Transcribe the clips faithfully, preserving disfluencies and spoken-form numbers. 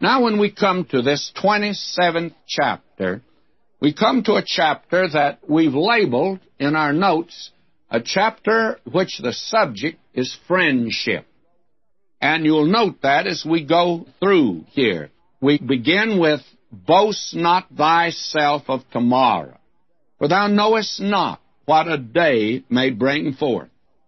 Now when we come to this twenty-seventh chapter, we come to a chapter that we've labeled in our notes, a chapter which the subject is friendship. And you'll note that as we go through here. We begin with, boast not thyself of tomorrow, for thou knowest not what a day may bring forth.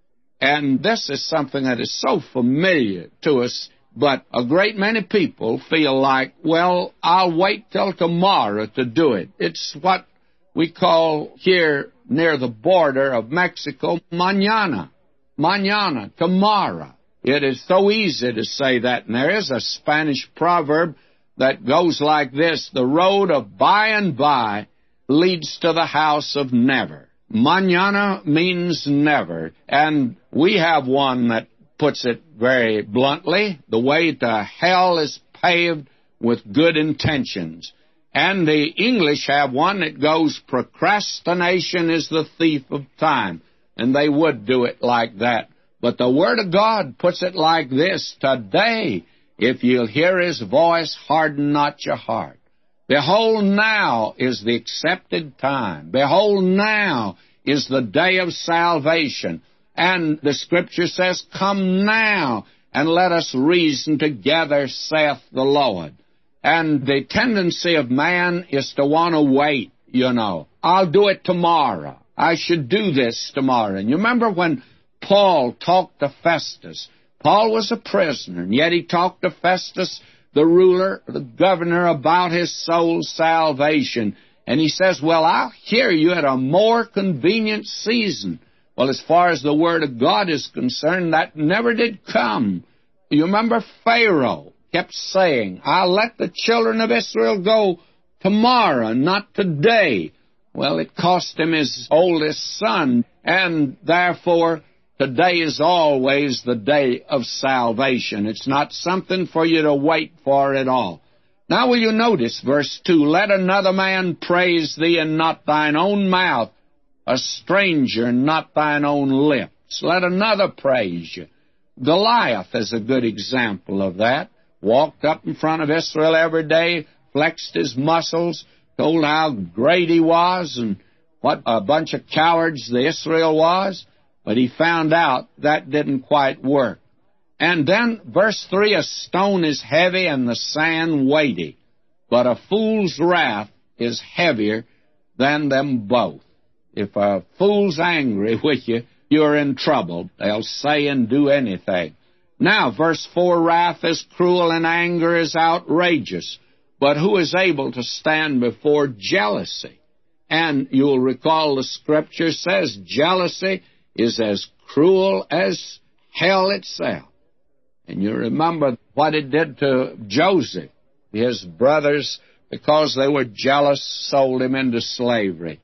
And this is something that is so familiar to us, but a great many people feel like, well, I'll wait till tomorrow to do it. It's what we call here near the border of Mexico, mañana. Mañana, tomorrow. It is so easy to say that. And there is a Spanish proverb that goes like this: the road of by and by leads to the house of never. Mañana means never. And we have one that puts it very bluntly: the way to hell is paved with good intentions. And the English have one that goes, procrastination is the thief of time. And they would do it like that. But the Word of God puts it like this: today, if you'll hear His voice, harden not your heart. Behold, now is the accepted time. Behold, now is the day of salvation. And the Scripture says, come now, and let us reason together, saith the Lord. And the tendency of man is to want to wait, you know. I'll do it tomorrow. I should do this tomorrow. And you remember when Paul talked to Festus? Paul was a prisoner, and yet he talked to Festus, the ruler, the governor, about his soul's salvation. And he says, well, I'll hear you at a more convenient season. Well, as far as the Word of God is concerned, that never did come. You remember Pharaoh kept saying, I'll let the children of Israel go tomorrow, not today. Well, it cost him his oldest son, and therefore today is always the day of salvation. It's not something for you to wait for at all. Now will you notice verse two, let another man praise thee, and not thine own mouth, a stranger, and not thine own lips. Let another praise you. Goliath is a good example of that. Walked up in front of Israel every day, flexed his muscles, told how great he was and what a bunch of cowards the Israel was. But he found out that didn't quite work. And then, verse three, a stone is heavy and the sand weighty, but a fool's wrath is heavier than them both. If a fool's angry with you, you're in trouble. They'll say and do anything. Now, verse four, wrath is cruel and anger is outrageous, but who is able to stand before jealousy? And you'll recall the Scripture says jealousy is as cruel as hell itself. And you remember what it did to Joseph. His brothers, because they were jealous, sold him into slavery.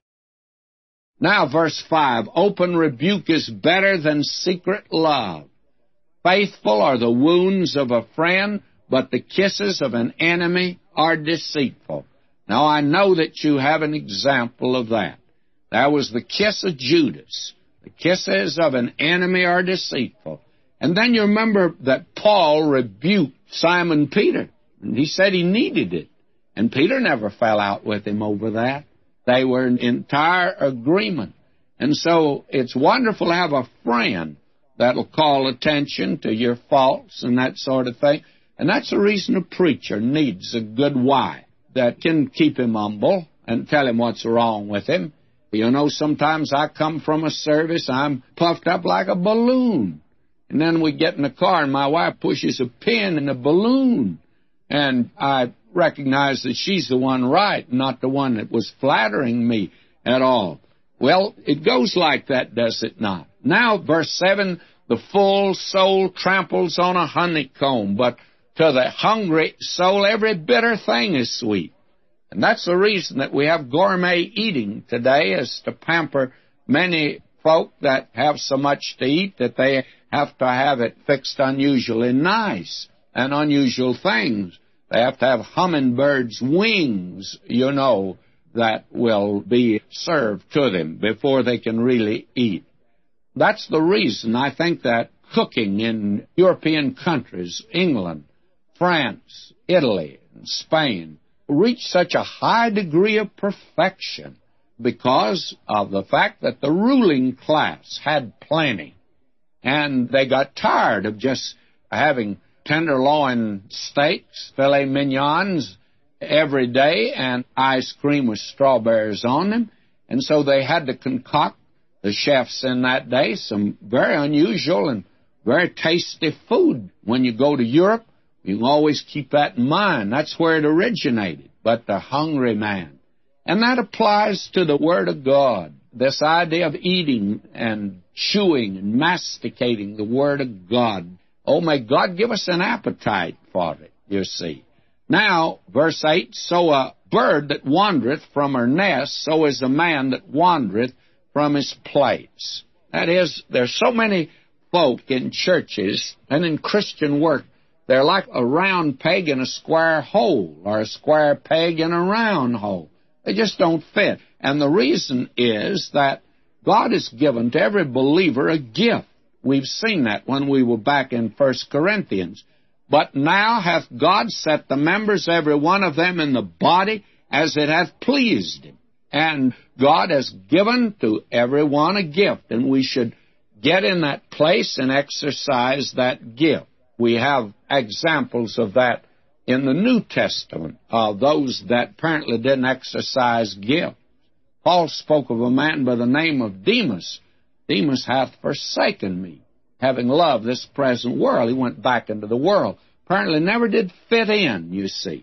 Now, verse five, open rebuke is better than secret love. Faithful are the wounds of a friend, but the kisses of an enemy are deceitful. Now, I know that you have an example of that. That was the kiss of Judas. The kisses of an enemy are deceitful. And then you remember that Paul rebuked Simon Peter. And he said he needed it. And Peter never fell out with him over that. They were in entire agreement. And so it's wonderful to have a friend that'll call attention to your faults and that sort of thing. And that's the reason a preacher needs a good wife that can keep him humble and tell him what's wrong with him. You know, sometimes I come from a service, I'm puffed up like a balloon. And then we get in the car and my wife pushes a pin in the balloon. And I recognize that she's the one right, not the one that was flattering me at all. Well, it goes like that, does it not? Now, verse seven, the full soul tramples on a honeycomb, but to the hungry soul every bitter thing is sweet. And that's the reason that we have gourmet eating today, is to pamper many folk that have so much to eat that they have to have it fixed unusually nice and unusual things. They have to have hummingbirds' wings, you know, that will be served to them before they can really eat. That's the reason I think that cooking in European countries, England, France, Italy, and Spain, reached such a high degree of perfection because of the fact that the ruling class had plenty. And they got tired of just having tenderloin steaks, filet mignons every day, and ice cream with strawberries on them. And so they had to concoct, the chefs in that day, some very unusual and very tasty food. When you go to Europe, you can always keep that in mind. That's where it originated, but the hungry man. And that applies to the Word of God, this idea of eating and chewing and masticating the Word of God. Oh, may God give us an appetite for it, you see. Now, verse eight, so a bird that wandereth from her nest, so is a man that wandereth from his place. That is, there's so many folk in churches and in Christian work, they're like a round peg in a square hole, or a square peg in a round hole. They just don't fit. And the reason is that God has given to every believer a gift. We've seen that when we were back in First Corinthians. But now hath God set the members, every one of them, in the body as it hath pleased him. And God has given to every one a gift, and we should get in that place and exercise that gift. We have examples of that in the New Testament, of those that apparently didn't exercise gifts. Paul spoke of a man by the name of Demas. Demas hath forsaken me, having loved this present world. He went back into the world. Apparently never did fit in, you see.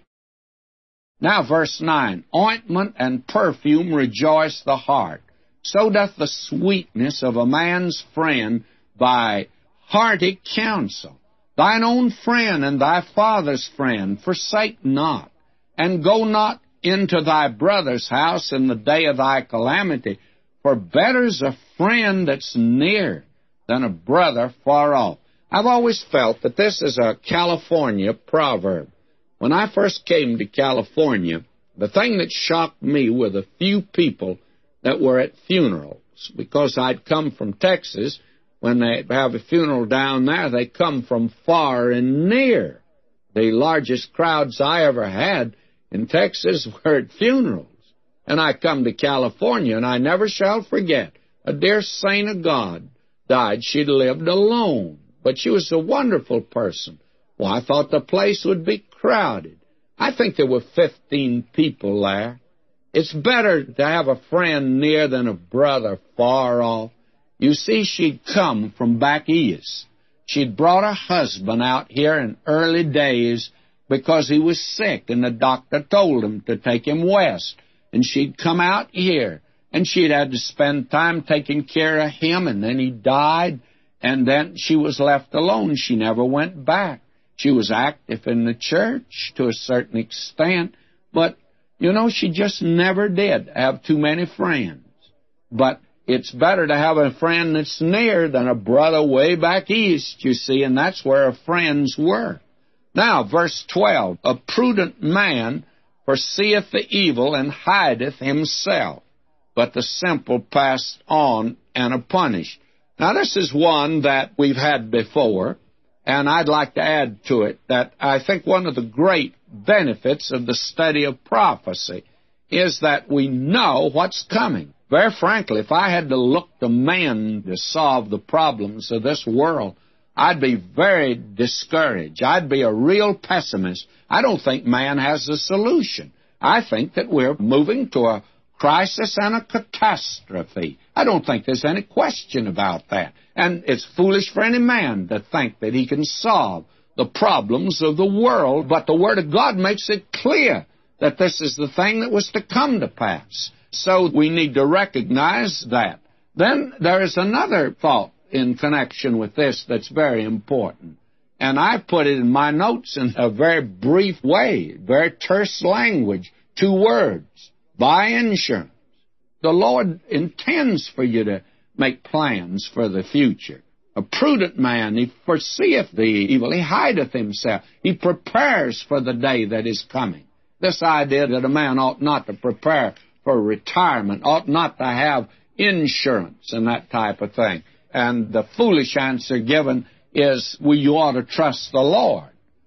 Now, verse nine, ointment and perfume rejoice the heart. So doth the sweetness of a man's friend by hearty counsel. Thine own friend and thy father's friend forsake not, and go not into thy brother's house in the day of thy calamity, for better's a friend that's near than a brother far off. I've always felt that this is a California proverb. When I first came to California, the thing that shocked me were the few people that were at funerals, because I'd come from Texas. When they have a funeral down there, they come from far and near. The largest crowds I ever had in Texas were at funerals. And I come to California, and I never shall forget, a dear saint of God died. She'd lived alone, but she was a wonderful person. Well, I thought the place would be crowded. I think there were fifteen people there. It's better to have a friend near than a brother far off. You see, she'd come from back east. She'd brought her husband out here in early days because he was sick, and the doctor told him to take him west. And she'd come out here, and she'd had to spend time taking care of him, and then he died, and then she was left alone. She never went back. She was active in the church to a certain extent, but, you know, she just never did have too many friends. But it's better to have a friend that's near than a brother way back east, you see, and that's where her friends were. Now, verse twelve, a prudent man foreseeth the evil and hideth himself, but the simple pass on and are punished. Now, this is one that we've had before, and I'd like to add to it that I think one of the great benefits of the study of prophecy is that we know what's coming. Very frankly, if I had to look to man to solve the problems of this world, I'd be very discouraged. I'd be a real pessimist. I don't think man has a solution. I think that we're moving to a crisis and a catastrophe. I don't think there's any question about that. And it's foolish for any man to think that he can solve the problems of the world, but the Word of God makes it clear that this is the thing that was to come to pass. So we need to recognize that. Then there is another thought in connection with this that's very important. And I put it in my notes in a very brief way, very terse language, two words: buy insurance. The Lord intends for you to make plans for the future. A prudent man, he foreseeth the evil, he hideth himself, he prepares for the day that is coming. This idea that a man ought not to prepare for retirement, ought not to have insurance and that type of thing. And the foolish answer given is, well, you ought to trust the Lord.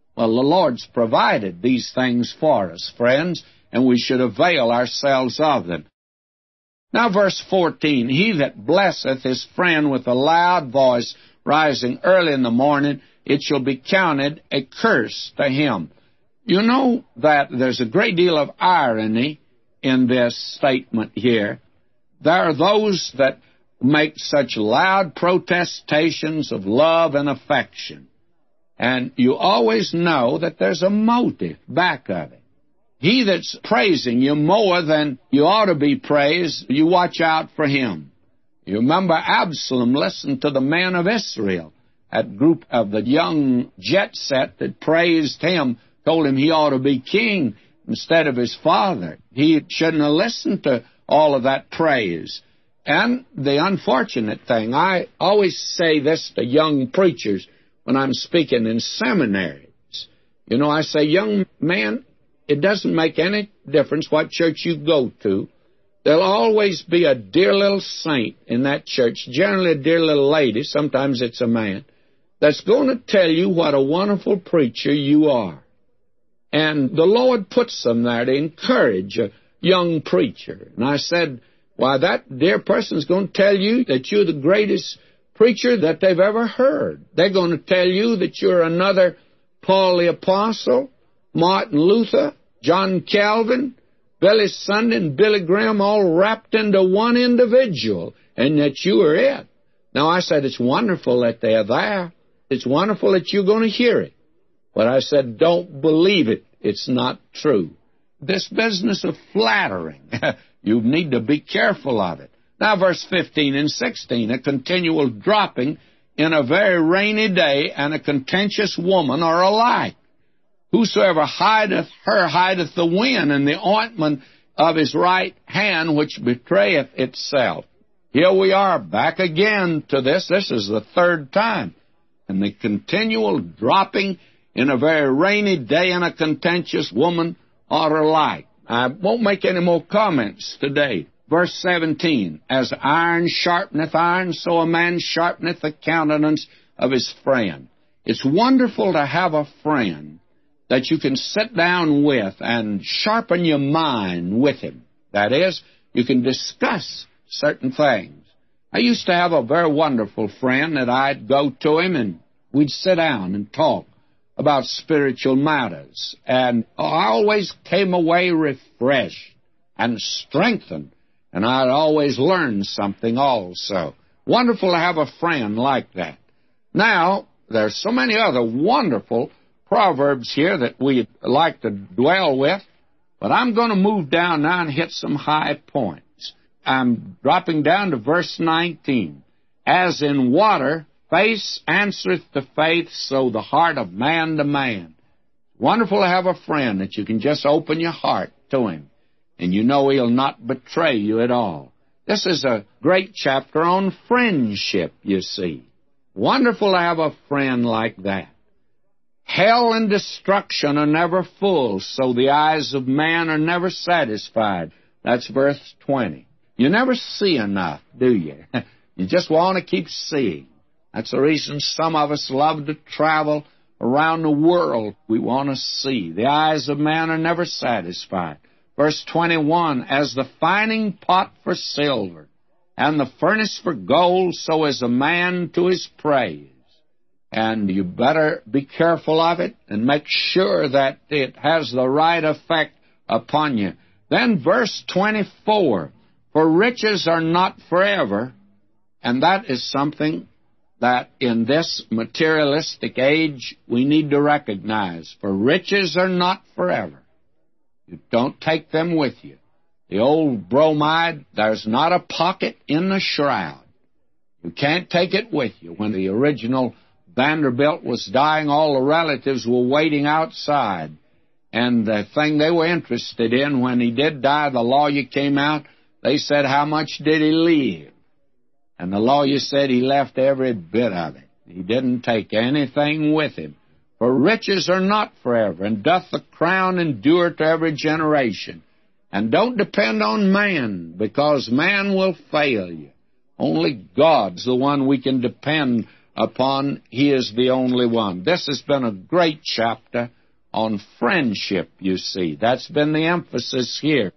Well, the Lord's provided these things for us, friends, and we should avail ourselves of them. Now, verse fourteen, he that blesseth his friend with a loud voice, rising early in the morning, it shall be counted a curse to him. You know that there's a great deal of irony in this statement here. There are those that make such loud protestations of love and affection, and you always know that there's a motive back of it. He that's praising you more than you ought to be praised, you watch out for him. You remember Absalom listened to the men of Israel. That group of the young jet set that praised him told him he ought to be king instead of his father. He shouldn't have listened to all of that praise. And the unfortunate thing, I always say this to young preachers when I'm speaking in seminaries. You know, I say, young man, it doesn't make any difference what church you go to. There'll always be a dear little saint in that church, generally a dear little lady, sometimes it's a man, that's going to tell you what a wonderful preacher you are. And the Lord puts them there to encourage a young preacher. And I said, why, that dear person's going to tell you that you're the greatest preacher that they've ever heard. They're going to tell you that you're another Paul the Apostle, Martin Luther, John Calvin, Billy Sunday, and Billy Graham all wrapped into one individual, and that you are it. Now, I said, it's wonderful that they're there. It's wonderful that you're going to hear it. But I said, don't believe it. It's not true. This business of flattering, you need to be careful of it. Now, verse fifteen and sixteen, a continual dropping in a very rainy day and a contentious woman are alike. Whosoever hideth her hideth the wind, and the ointment of his right hand which betrayeth itself. Here we are, back again to this. This is the third time. And the continual dropping in a very rainy day and a contentious woman are alike. I won't make any more comments today. Verse seventeen, as iron sharpeneth iron, so a man sharpeneth the countenance of his friend. It's wonderful to have a friend that you can sit down with and sharpen your mind with him. That is, you can discuss certain things. I used to have a very wonderful friend that I'd go to him and we'd sit down and talk about spiritual matters. And I always came away refreshed and strengthened, and I'd always learn something also. Wonderful to have a friend like that. Now, there's so many other wonderful proverbs here that we'd like to dwell with, but I'm going to move down now and hit some high points. I'm dropping down to verse nineteen. As in water, face answereth to faith, so the heart of man to man. Wonderful to have a friend that you can just open your heart to him, and you know he'll not betray you at all. This is a great chapter on friendship, you see. Wonderful to have a friend like that. Hell and destruction are never full, so the eyes of man are never satisfied. That's verse twenty. You never see enough, do you? You just want to keep seeing. That's the reason some of us love to travel around the world. We want to see. The eyes of man are never satisfied. Verse twenty-one, as the fining pot for silver, and the furnace for gold, so is a man to his praise. And you better be careful of it and make sure that it has the right effect upon you. Then verse twenty-four, for riches are not forever, and that is something that in this materialistic age we need to recognize. For riches are not forever. You don't take them with you. The old bromide, there's not a pocket in the shroud. You can't take it with you. When the original Vanderbilt was dying, all the relatives were waiting outside. And the thing they were interested in, when he did die, the lawyer came out, they said, how much did he leave? And the lawyer said he left every bit of it. He didn't take anything with him. For riches are not forever, and doth the crown endure to every generation. And don't depend on man, because man will fail you. Only God's the one we can depend upon He is the only one. This has been a great chapter on friendship, you see. That's been the emphasis here.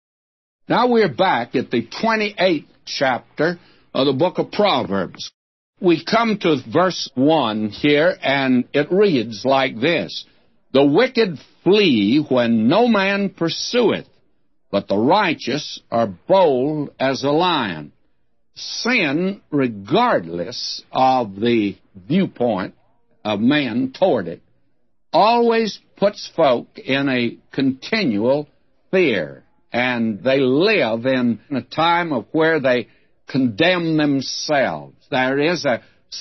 Now we're back at the twenty-eighth chapter of the book of Proverbs. We come to verse one here, and it reads like this: The wicked flee when no man pursueth, but the righteous are bold as a lion. Sin, regardless of the viewpoint of man toward it, always puts folk in a continual fear, and they live in a time of where they condemn themselves. There is a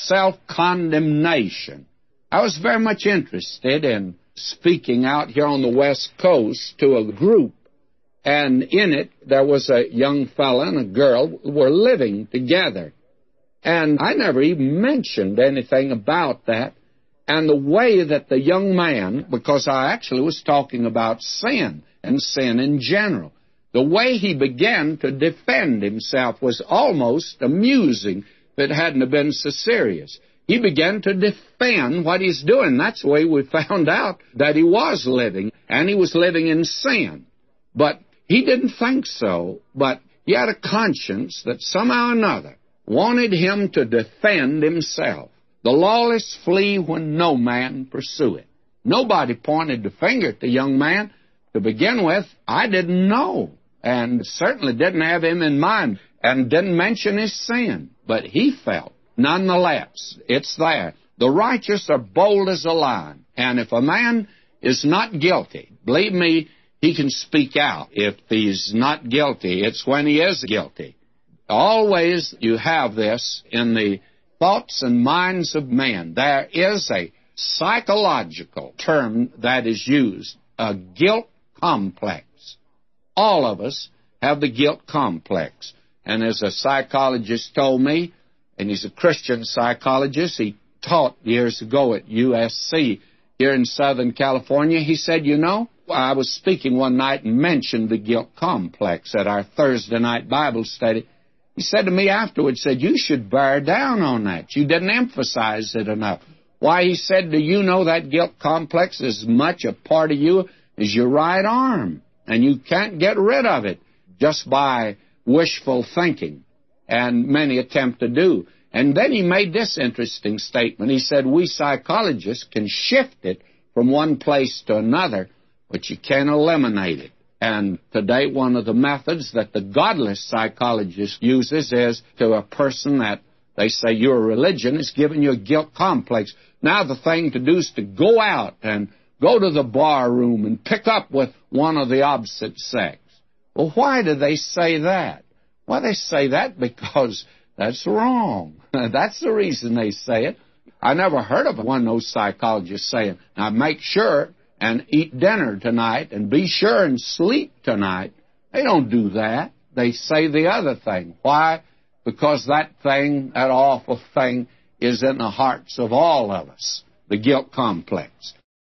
self-condemnation. I was very much interested in speaking out here on the West Coast to a group, and in it there was a young fella and a girl who were living together. And I never even mentioned anything about that. And the way that the young man, because I actually was talking about sin and sin in general, the way he began to defend himself was almost amusing if it hadn't have been so serious. He began to defend what he's doing. That's the way we found out that he was living, and he was living in sin. But he didn't think so, but he had a conscience that somehow or another wanted him to defend himself. The lawless flee when no man pursue it. Nobody pointed the finger at the young man. To begin with, I didn't know, and certainly didn't have him in mind, and didn't mention his sin. But he felt, nonetheless, it's there. The righteous are bold as a lion, and if a man is not guilty, believe me, he can speak out. If he's not guilty, it's when he is guilty. Always you have this in the thoughts and minds of men. There is a psychological term that is used, a guilt complex. All of us have the guilt complex. And as a psychologist told me, and he's a Christian psychologist, he taught years ago at U S C here in Southern California, he said, you know, I was speaking one night and mentioned the guilt complex at our Thursday night Bible study. He said to me afterwards, said, you should bear down on that. You didn't emphasize it enough. Why, he said, do you know that guilt complex is as much a part of you as your right arm? And you can't get rid of it just by wishful thinking, and many attempt to do. And then he made this interesting statement. He said, we psychologists can shift it from one place to another, but you can't eliminate it. And today, one of the methods that the godless psychologist uses is to a person that they say your religion is giving you a guilt complex. Now the thing to do is to go out and go to the bar room and pick up with one of the opposite sex. Well, why do they say that? Well, they say that because that's wrong. That's the reason they say it. I never heard of one of those psychologists saying, now make sure and eat dinner tonight and be sure and sleep tonight. They don't do that. They say the other thing. Why? Because that thing, that awful thing, is in the hearts of all of us, the guilt complex.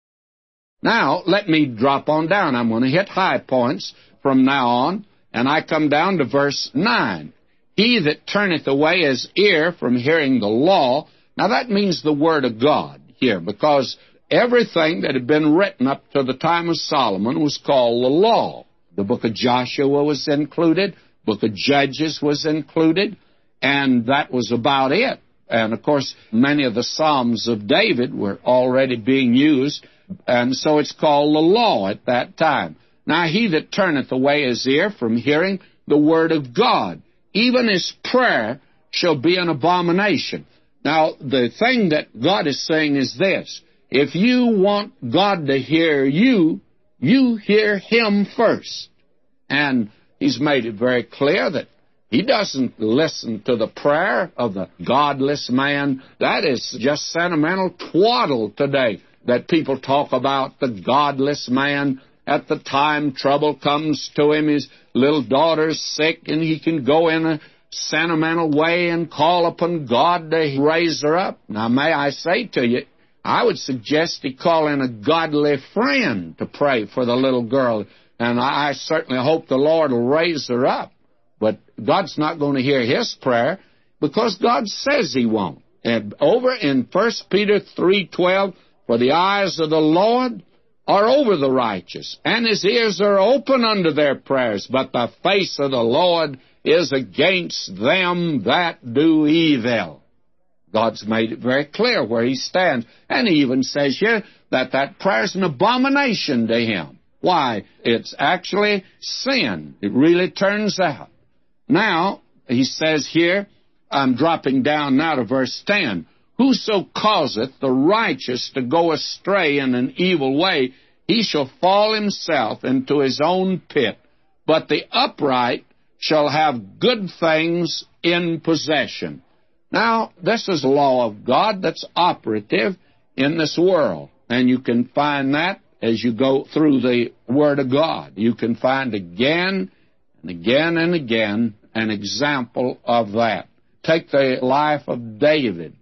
Now, let me drop on down. I'm going to hit high points from now on, and I come down to verse nine. He that turneth away his ear from hearing the law. Now, that means the Word of God here, because everything that had been written up to the time of Solomon was called the law. The book of Joshua was included, book of Judges was included, and that was about it. And, of course, many of the Psalms of David were already being used, and so it's called the law at that time. Now, he that turneth away his ear from hearing the word of God, even his prayer shall be an abomination. Now, the thing that God is saying is this: if you want God to hear you, you hear Him first. And He's made it very clear that He doesn't listen to the prayer of the godless man. That is just sentimental twaddle today, that people talk about the godless man. At the time trouble comes to him, his little daughter's sick, and he can go in a sentimental way and call upon God to raise her up. Now, may I say to you, I would suggest he call in a godly friend to pray for the little girl, and I certainly hope the Lord will raise her up. But God's not going to hear his prayer because God says He won't. And over in First Peter three twelve, for the eyes of the Lord are over the righteous, and his ears are open unto their prayers, but the face of the Lord is against them that do evil. God's made it very clear where he stands. And he even says here that that prayer is an abomination to him. Why? It's actually sin. It really turns out. Now, he says here, I'm dropping down now to verse ten, whoso causeth the righteous to go astray in an evil way, he shall fall himself into his own pit, but the upright shall have good things in possession. Now, this is a law of God that's operative in this world, and you can find that as you go through the Word of God. You can find again and again and again an example of that. Take the life of David,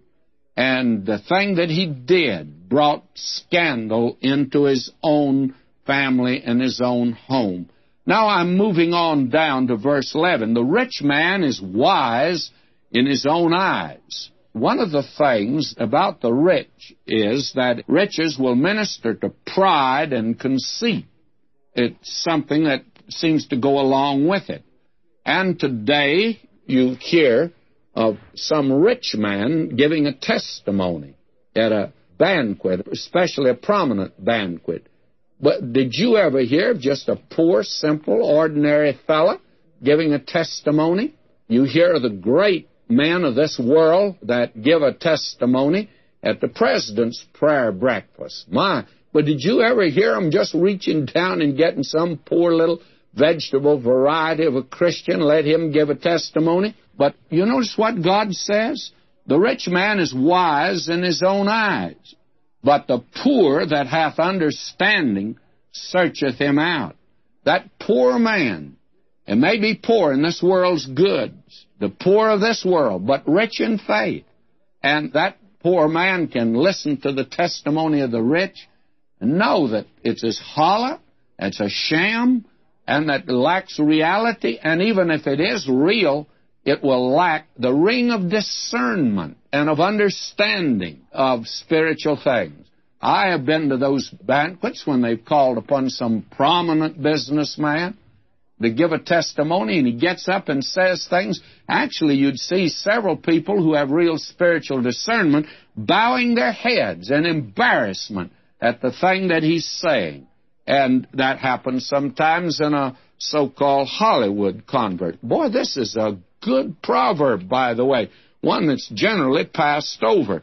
and the thing that he did brought scandal into his own family and his own home. Now I'm moving on down to verse eleven. The rich man is wise in his own eyes. One of the things about the rich is that riches will minister to pride and conceit. It's something that seems to go along with it. And today you hear of some rich man giving a testimony at a banquet, especially a prominent banquet. But did you ever hear of just a poor, simple, ordinary fella giving a testimony? You hear of the great men of this world that give a testimony at the president's prayer breakfast. My, but did you ever hear them just reaching down and getting some poor little vegetable variety of a Christian, let him give a testimony? But you notice what God says? The rich man is wise in his own eyes, but the poor that hath understanding searcheth him out. That poor man, and may be poor in this world's goods, the poor of this world, but rich in faith. And that poor man can listen to the testimony of the rich and know that it's as hollow, it's a sham, and that lacks reality, and even if it is real, it will lack the ring of discernment and of understanding of spiritual things. I have been to those banquets when they've called upon some prominent businessman to give a testimony, and he gets up and says things. Actually, you'd see several people who have real spiritual discernment bowing their heads in embarrassment at the thing that he's saying. And that happens sometimes in a so-called Hollywood convert. Boy, this is a good proverb, by the way, one that's generally passed over.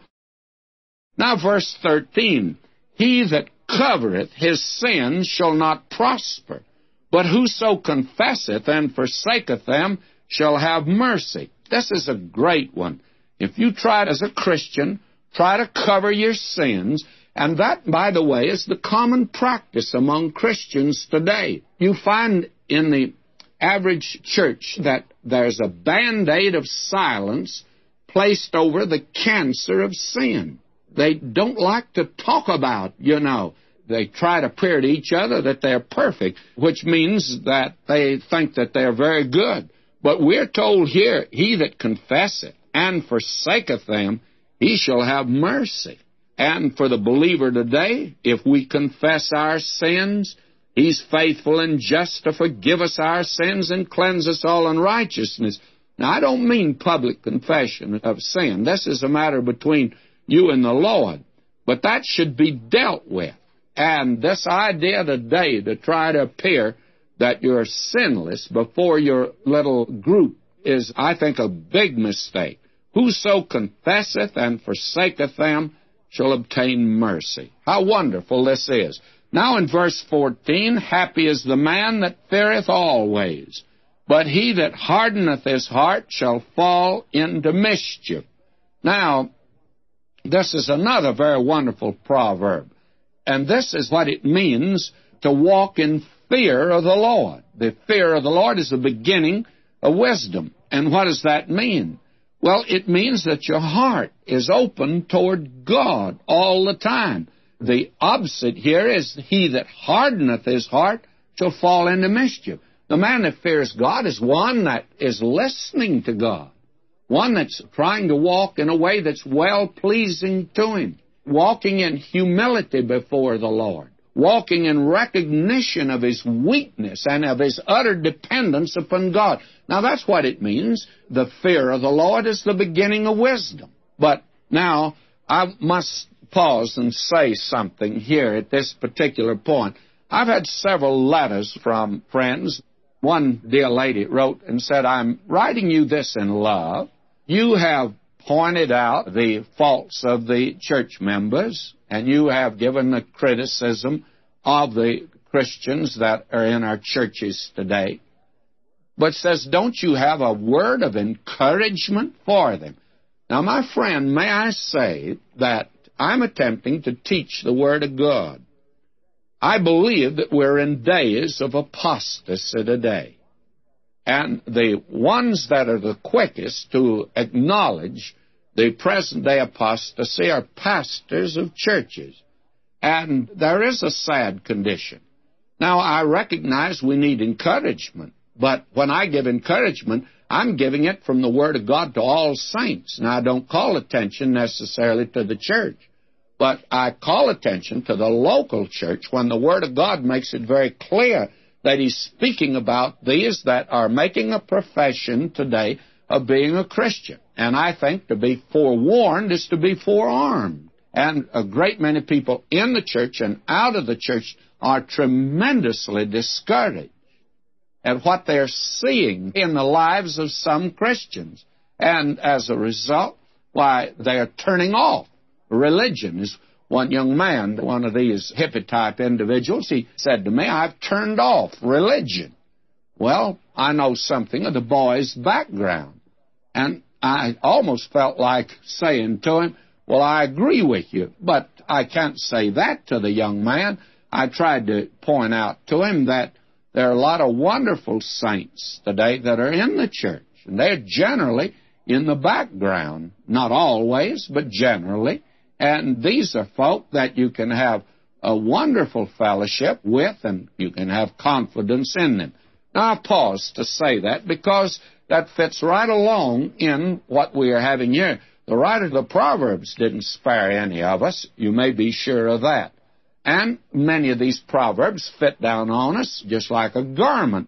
Now, verse thirteen, he that covereth his sins shall not prosper, but whoso confesseth and forsaketh them shall have mercy. This is a great one. If you try as a Christian, try to cover your sins, and that, by the way, is the common practice among Christians today. You find in the average church that there's a Band-Aid of silence placed over the cancer of sin. They don't like to talk about, you know. They try to appear to each other that they're perfect, which means that they think that they're very good. But we're told here, he that confesseth and forsaketh them, he shall have mercy. And for the believer today, if we confess our sins, he's faithful and just to forgive us our sins and cleanse us all unrighteousness. Now, I don't mean public confession of sin. This is a matter between you and the Lord. But that should be dealt with. And this idea today to try to appear that you're sinless before your little group is, I think, a big mistake. Whoso confesseth and forsaketh them shall obtain mercy. How wonderful this is. Now in verse fourteen, happy is the man that feareth always, but he that hardeneth his heart shall fall into mischief. Now, this is another very wonderful proverb, and this is what it means to walk in fear of the Lord. The fear of the Lord is the beginning of wisdom. And what does that mean? Well, it means that your heart is open toward God all the time. The opposite here is he that hardeneth his heart shall fall into mischief. The man that fears God is one that is listening to God, one that's trying to walk in a way that's well-pleasing to Him, walking in humility before the Lord, walking in recognition of his weakness and of his utter dependence upon God. Now, that's what it means. The fear of the Lord is the beginning of wisdom. But now, I must pause and say something here at this particular point. I've had several letters from friends. One dear lady wrote and said, I'm writing you this in love. You have pointed out the faults of the church members, and you have given the criticism of the Christians that are in our churches today. But says, don't you have a word of encouragement for them? Now, my friend, may I say that I'm attempting to teach the Word of God. I believe that we're in days of apostasy today. And the ones that are the quickest to acknowledge the present-day apostasy are pastors of churches. And there is a sad condition. Now, I recognize we need encouragement, but when I give encouragement, I'm giving it from the Word of God to all saints. Now, I don't call attention necessarily to the church, but I call attention to the local church when the Word of God makes it very clear that He's speaking about these that are making a profession today of being a Christian. And I think to be forewarned is to be forearmed. And a great many people in the church and out of the church are tremendously discouraged at what they're seeing in the lives of some Christians. And as a result, why, they are turning off religion. Is one young man, one of these hippie-type individuals, he said to me, I've turned off religion. Well, I know something of the boy's background. And I almost felt like saying to him, well, I agree with you, but I can't say that to the young man. I tried to point out to him that there are a lot of wonderful saints today that are in the church, and they're generally in the background. Not always, but generally. And these are folk that you can have a wonderful fellowship with, and you can have confidence in them. Now, I pause to say that because that fits right along in what we are having here. The writer of the Proverbs didn't spare any of us. You may be sure of that. And many of these Proverbs fit down on us just like a garment.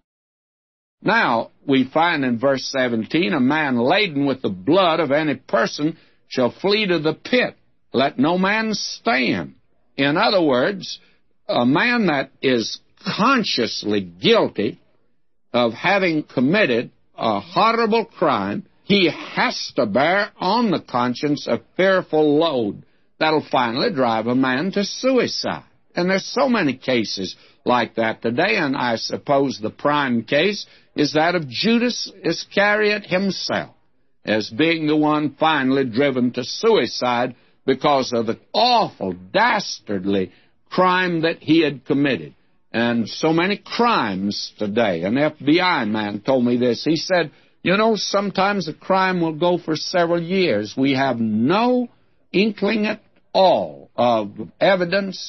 Now, we find in verse seventeen, a man laden with the blood of any person shall flee to the pit. Let no man stay him. In other words, a man that is consciously guilty of having committed a horrible crime, he has to bear on the conscience a fearful load that'll finally drive a man to suicide. And there's so many cases like that today, and I suppose the prime case is that of Judas Iscariot himself, as being the one finally driven to suicide because of the awful, dastardly crime that he had committed. And so many crimes today. An F B I man told me this. He said, you know, sometimes a crime will go for several years. We have no inkling at all of evidence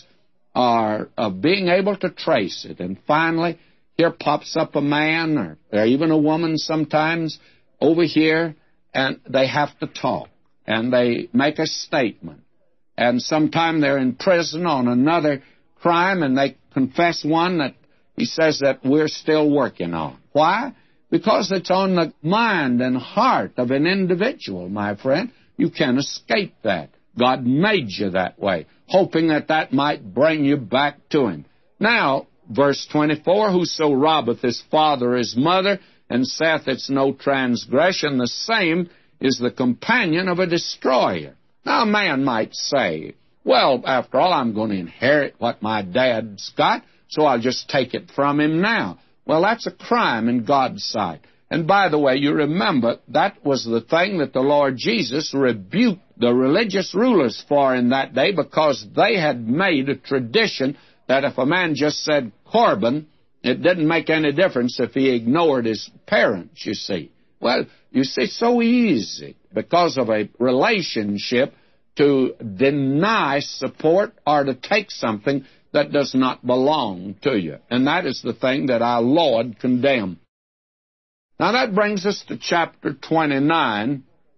or of being able to trace it. And finally, here pops up a man or, or even a woman sometimes over here, and they have to talk, and they make a statement. And sometime they're in prison on another crime, and they confess one that he says that we're still working on. Why? Because it's on the mind and heart of an individual, my friend. You can't escape that. God made you that way, hoping that that might bring you back to Him. Now, verse twenty-four, whoso robbeth his father or his mother, and saith it's no transgression, the same is the companion of a destroyer. Now, a man might say, well, after all, I'm going to inherit what my dad's got, so I'll just take it from him now. Well, that's a crime in God's sight. And by the way, you remember, that was the thing that the Lord Jesus rebuked the religious rulers for in that day, because they had made a tradition that if a man just said Corban, it didn't make any difference if he ignored his parents, you see. Well, you see, so easy, because of a relationship, to deny support or to take something that does not belong to you. And that is the thing that our Lord condemned. Now, that brings us to chapter twenty-nine,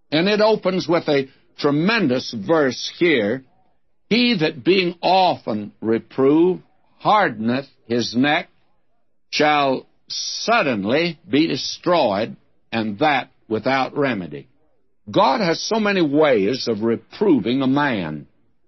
And it opens with a tremendous verse here. He that being often reproved hardeneth his neck shall suddenly be destroyed, and that without remedy. God has so many ways of reproving a man,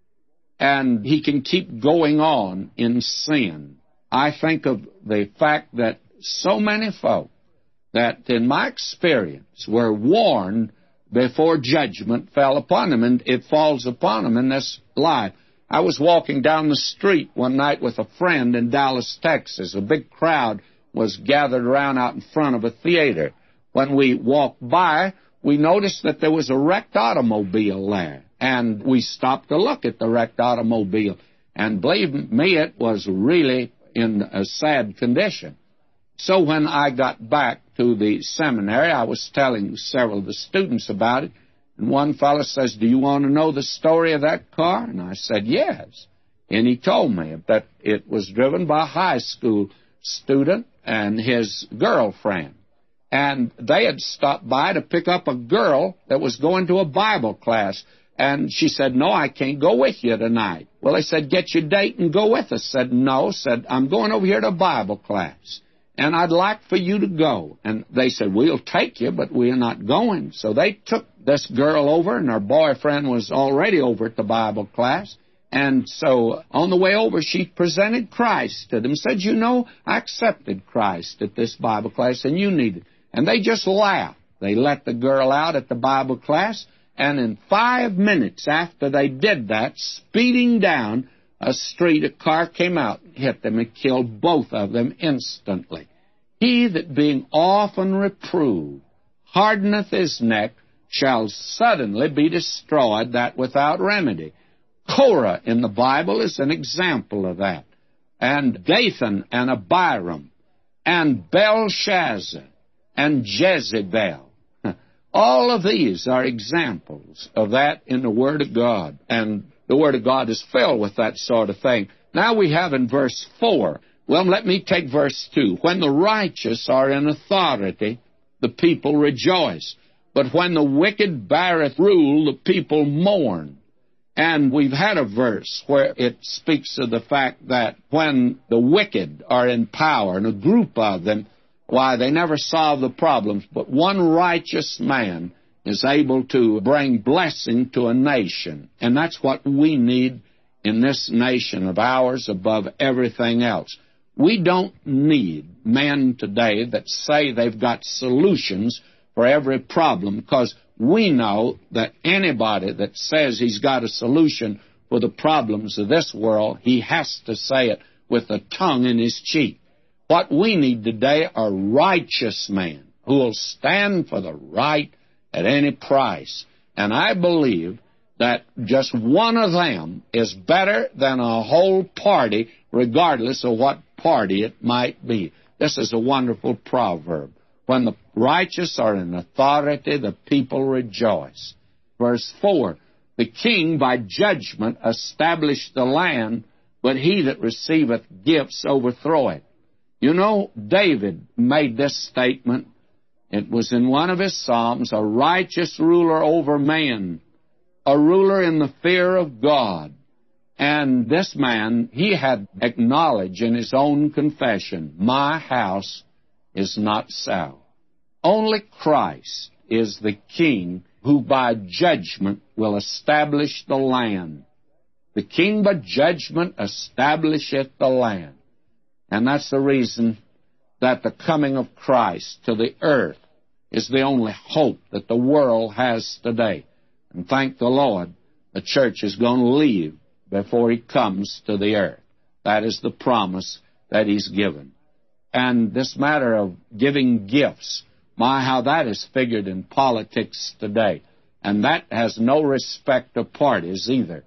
and he can keep going on in sin. I think of the fact that so many folk that, in my experience, were warned before judgment fell upon them, and it falls upon them in this life. I was walking down the street one night with a friend in Dallas, Texas. A big crowd was gathered around out in front of a theater. When we walked by, we noticed that there was a wrecked automobile there, and we stopped to look at the wrecked automobile. And believe me, it was really in a sad condition. So when I got back to the seminary, I was telling several of the students about it, and one fellow says, "Do you want to know the story of that car?" And I said, "Yes." And he told me that it was driven by a high school student and his girlfriend. And they had stopped by to pick up a girl that was going to a Bible class. And she said, "No, I can't go with you tonight." Well, they said, "Get your date and go with us." Said, "No." Said, "I'm going over here to Bible class, and I'd like for you to go." And they said, "We'll take you, but we're not going." So they took this girl over, and her boyfriend was already over at the Bible class. And so on the way over, she presented Christ to them, said, "You know, I accepted Christ at this Bible class, and you need it." And they just laughed. They let the girl out at the Bible class, and in five minutes after they did that, speeding down a street, a car came out and hit them and killed both of them instantly. He that being often reproved hardeneth his neck shall suddenly be destroyed, that without remedy. Korah in the Bible is an example of that, and Dathan and Abiram, and Belshazzar, and Jezebel. All of these are examples of that in the Word of God, and the Word of God is filled with that sort of thing. Now we have in verse four, well, let me take verse two. When the righteous are in authority, the people rejoice. But when the wicked beareth rule, the people mourn. And we've had a verse where it speaks of the fact that when the wicked are in power, and a group of them, why, they never solve the problems, but one righteous man is able to bring blessing to a nation. And that's what we need in this nation of ours above everything else. We don't need men today that say they've got solutions for every problem, because we know that anybody that says he's got a solution for the problems of this world, he has to say it with a tongue in his cheek. What we need today are righteous men who will stand for the right at any price. And I believe that just one of them is better than a whole party, regardless of what party it might be. This is a wonderful proverb. When the righteous are in authority, the people rejoice. Verse four, the king by judgment established the land, but he that receiveth gifts overthroweth. You know, David made this statement. It was in one of his Psalms, a righteous ruler over man, a ruler in the fear of God. And this man, he had acknowledged in his own confession, my house is not so. Only Christ is the king who by judgment will establish the land. The king by judgment establisheth the land. And that's the reason that the coming of Christ to the earth is the only hope that the world has today. And thank the Lord, the church is going to leave before he comes to the earth. That is the promise that he's given. And this matter of giving gifts, my, how that is figured in politics today. And that has no respect of parties either.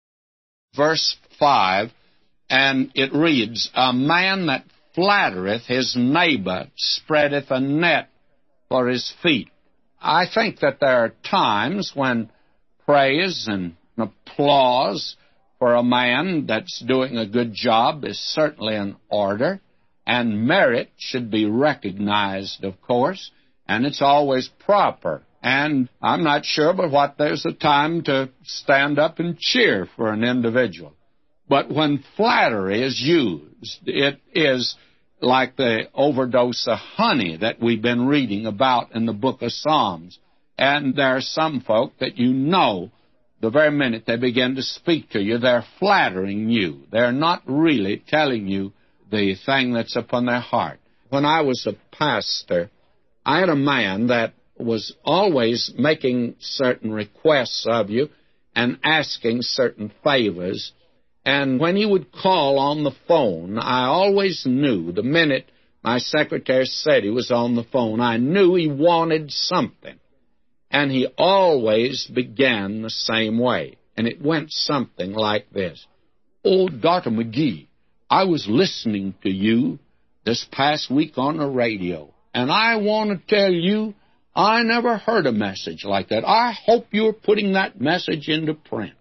Verse five, and it reads, a man that flattereth his neighbor spreadeth a net for his feet. I think that there are times when praise and applause for a man that's doing a good job is certainly in order, and merit should be recognized, of course, and it's always proper And I'm not sure but what there's a time to stand up and cheer for an individual. But when flattery is used, it is like the overdose of honey that we've been reading about in the book of Psalms. And there are some folk that you know the very minute they begin to speak to you, they're flattering you. They're not really telling you the thing that's upon their heart. When I was a pastor, I had a man that was always making certain requests of you and asking certain favors. And when he would call on the phone, I always knew the minute my secretary said he was on the phone, I knew he wanted something. And he always began the same way. And it went something like this. Oh, Doctor McGee, I was listening to you this past week on the radio, and I want to tell you I never heard a message like that. I hope you're putting that message into print.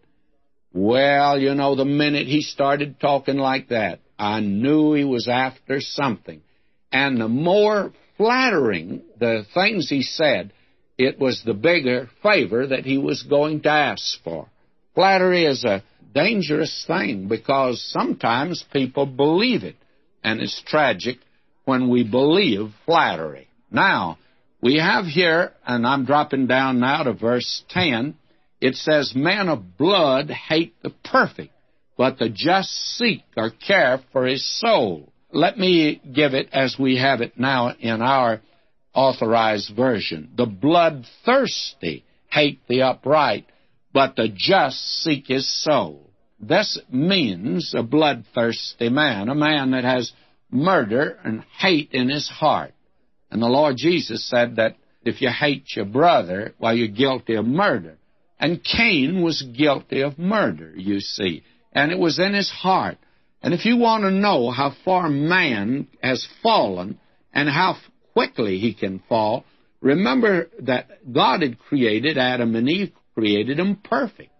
Well, you know, the minute he started talking like that, I knew he was after something. And the more flattering the things he said, it was the bigger favor that he was going to ask for. Flattery is a dangerous thing because sometimes people believe it, and it's tragic when we believe flattery. Now, we have here, and I'm dropping down now to verse ten, it says, men of blood hate the perfect, but the just seek or care for his soul. Let me give it as we have it now in our Authorized Version. The bloodthirsty hate the upright, but the just seek his soul. This means a bloodthirsty man, a man that has murder and hate in his heart. And the Lord Jesus said that if you hate your brother, well, you're guilty of murder. And Cain was guilty of murder, you see, and it was in his heart. And if you want to know how far man has fallen and how quickly he can fall, remember that God had created Adam and Eve, created them perfect.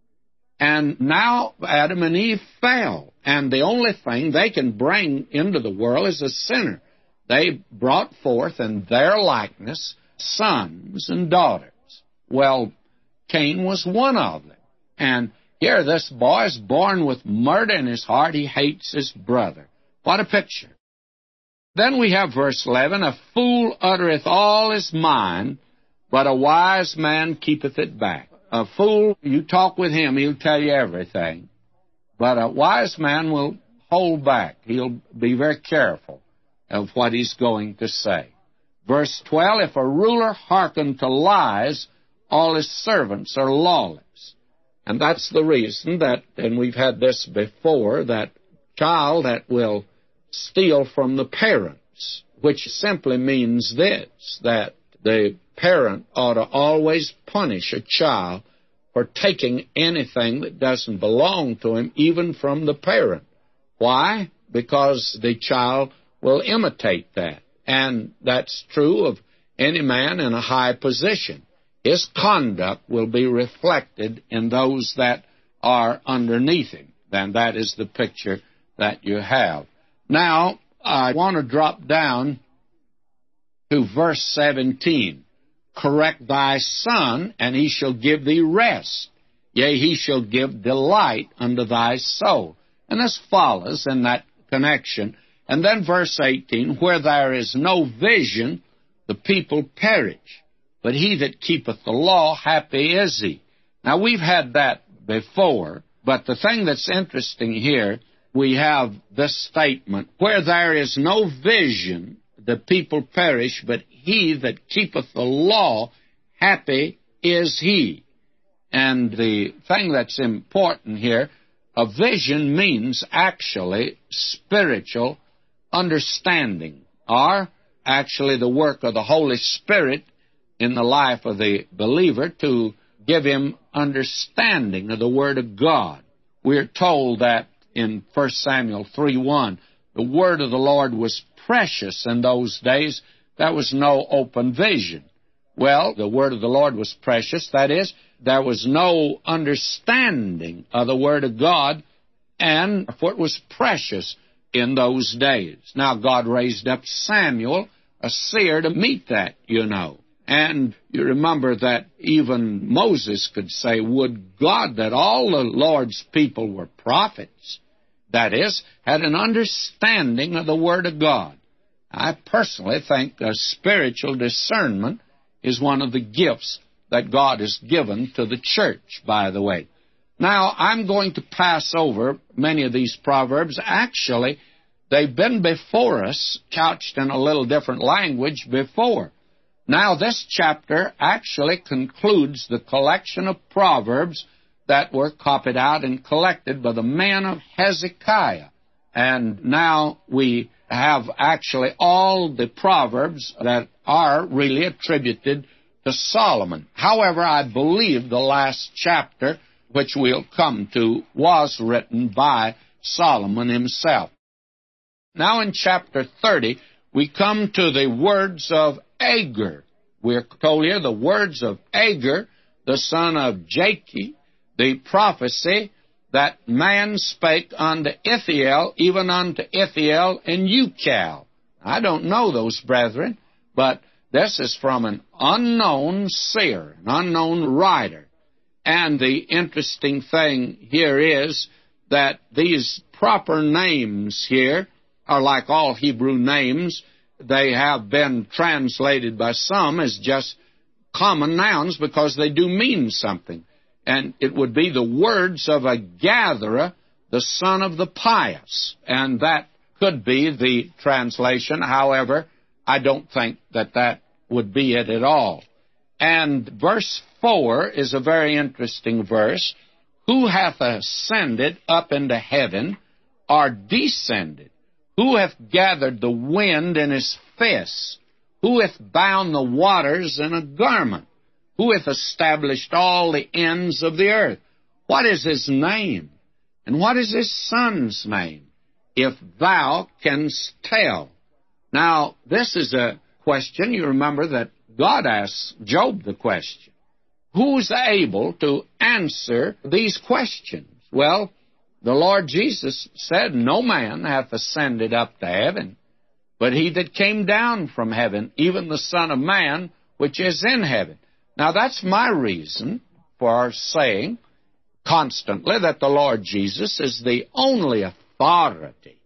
And now Adam and Eve fell, and the only thing they can bring into the world is a sinner. They brought forth in their likeness sons and daughters. Well, Cain was one of them. And here this boy is born with murder in his heart. He hates his brother. What a picture. Then we have verse eleven, a fool uttereth all his mind, but a wise man keepeth it back. A fool, you talk with him, he'll tell you everything. But a wise man will hold back. He'll be very careful of what he's going to say. Verse twelve, if a ruler hearken to lies, all his servants are lawless. And that's the reason that, and we've had this before, that child that will steal from the parents, which simply means this, that the parent ought to always punish a child for taking anything that doesn't belong to him, even from the parent. Why? Because the child will imitate that. And that's true of any man in a high position. His conduct will be reflected in those that are underneath him. And that is the picture that you have. Now, I want to drop down to verse seventeen. Correct thy son, and he shall give thee rest. Yea, he shall give delight unto thy soul. And this follows in that connection. And then verse eighteen, where there is no vision, the people perish. But he that keepeth the law, happy is he. Now, we've had that before, but the thing that's interesting here, we have this statement, where there is no vision, the people perish, but he that keepeth the law, happy is he. And the thing that's important here, a vision means actually spiritual understanding, or actually the work of the Holy Spirit in the life of the believer to give him understanding of the Word of God. We're told that in First Samuel three one, the Word of the Lord was precious in those days. There was no open vision. Well, the Word of the Lord was precious. That is, there was no understanding of the Word of God, and for it was precious in those days. Now, God raised up Samuel, a seer, to meet that, you know. And you remember that even Moses could say, would God that all the Lord's people were prophets, that is, had an understanding of the Word of God. I personally think a spiritual discernment is one of the gifts that God has given to the church, by the way. Now, I'm going to pass over many of these proverbs. Actually, they've been before us, couched in a little different language before. Now, this chapter actually concludes the collection of proverbs that were copied out and collected by the men of Hezekiah. And now we have actually all the proverbs that are really attributed to Solomon. However, I believe the last chapter, which we'll come to, was written by Solomon himself. Now in chapter thirty, we come to the words of Agur. We're told here the words of Agur, the son of Jakeh, the prophecy that man spake unto Ithiel, even unto Ithiel and Ucal. I don't know those brethren, but this is from an unknown seer, an unknown writer. And the interesting thing here is that these proper names here are like all Hebrew names. They have been translated by some as just common nouns because they do mean something. And it would be the words of a gatherer, the son of the pious. And that could be the translation. However, I don't think that that would be it at all. And verse four is a very interesting verse. Who hath ascended up into heaven, or descended? Who hath gathered the wind in his fist? Who hath bound the waters in a garment? Who hath established all the ends of the earth? What is his name? And what is his son's name? If thou canst tell. Now, this is a question. You remember that God asked Job the question. Who's able to answer these questions? Well, the Lord Jesus said, no man hath ascended up to heaven, but he that came down from heaven, even the Son of Man, which is in heaven. Now, that's my reason for saying constantly that the Lord Jesus is the only authority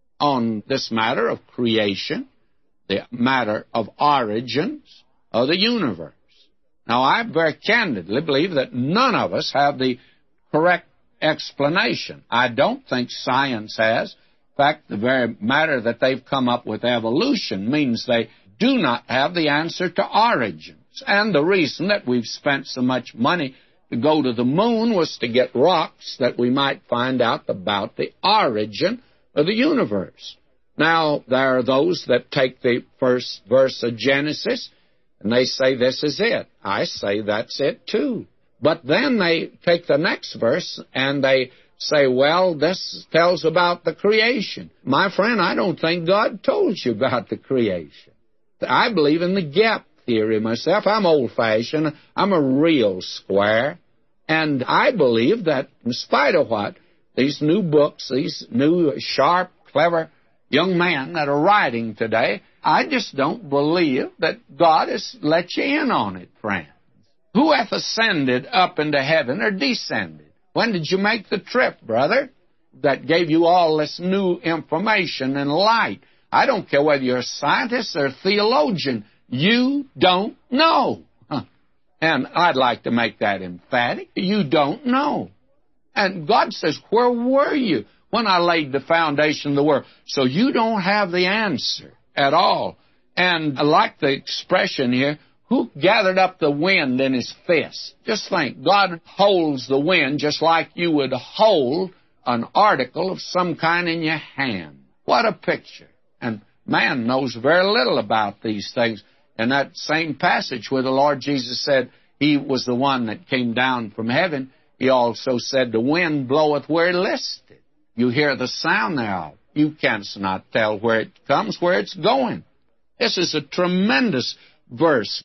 on this matter of creation, the matter of origins of the universe. Now, I very candidly believe that none of us have the correct explanation. I don't think science has. In fact, the very matter that they've come up with, evolution, means they do not have the answer to origins. And the reason that we've spent so much money to go to the moon was to get rocks that we might find out about the origin of the universe. Now, there are those that take the first verse of Genesis, and they say this is it. I say that's it too. But then they take the next verse and they say, well, this tells about the creation. My friend, I don't think God told you about the creation. I believe in the gap theory myself. I'm old-fashioned. I'm a real square. And I believe that in spite of what these new books, these new, sharp, clever young men that are writing today, I just don't believe that God has let you in on it, friends. Who hath ascended up into heaven or descended? When did you make the trip, brother? That gave you all this new information and light. I don't care whether you're a scientist or a theologian. You don't know. Huh. And I'd like to make that emphatic. You don't know. And God says, where were you when I laid the foundation of the world? So you don't have the answer at all. And I like the expression here, who gathered up the wind in his fist? Just think, God holds the wind just like you would hold an article of some kind in your hand. What a picture. And man knows very little about these things. In that same passage where the Lord Jesus said he was the one that came down from heaven, he also said, the wind bloweth where it listed. You hear the sound thereof. You cannot tell where it comes, where it's going. This is a tremendous verse.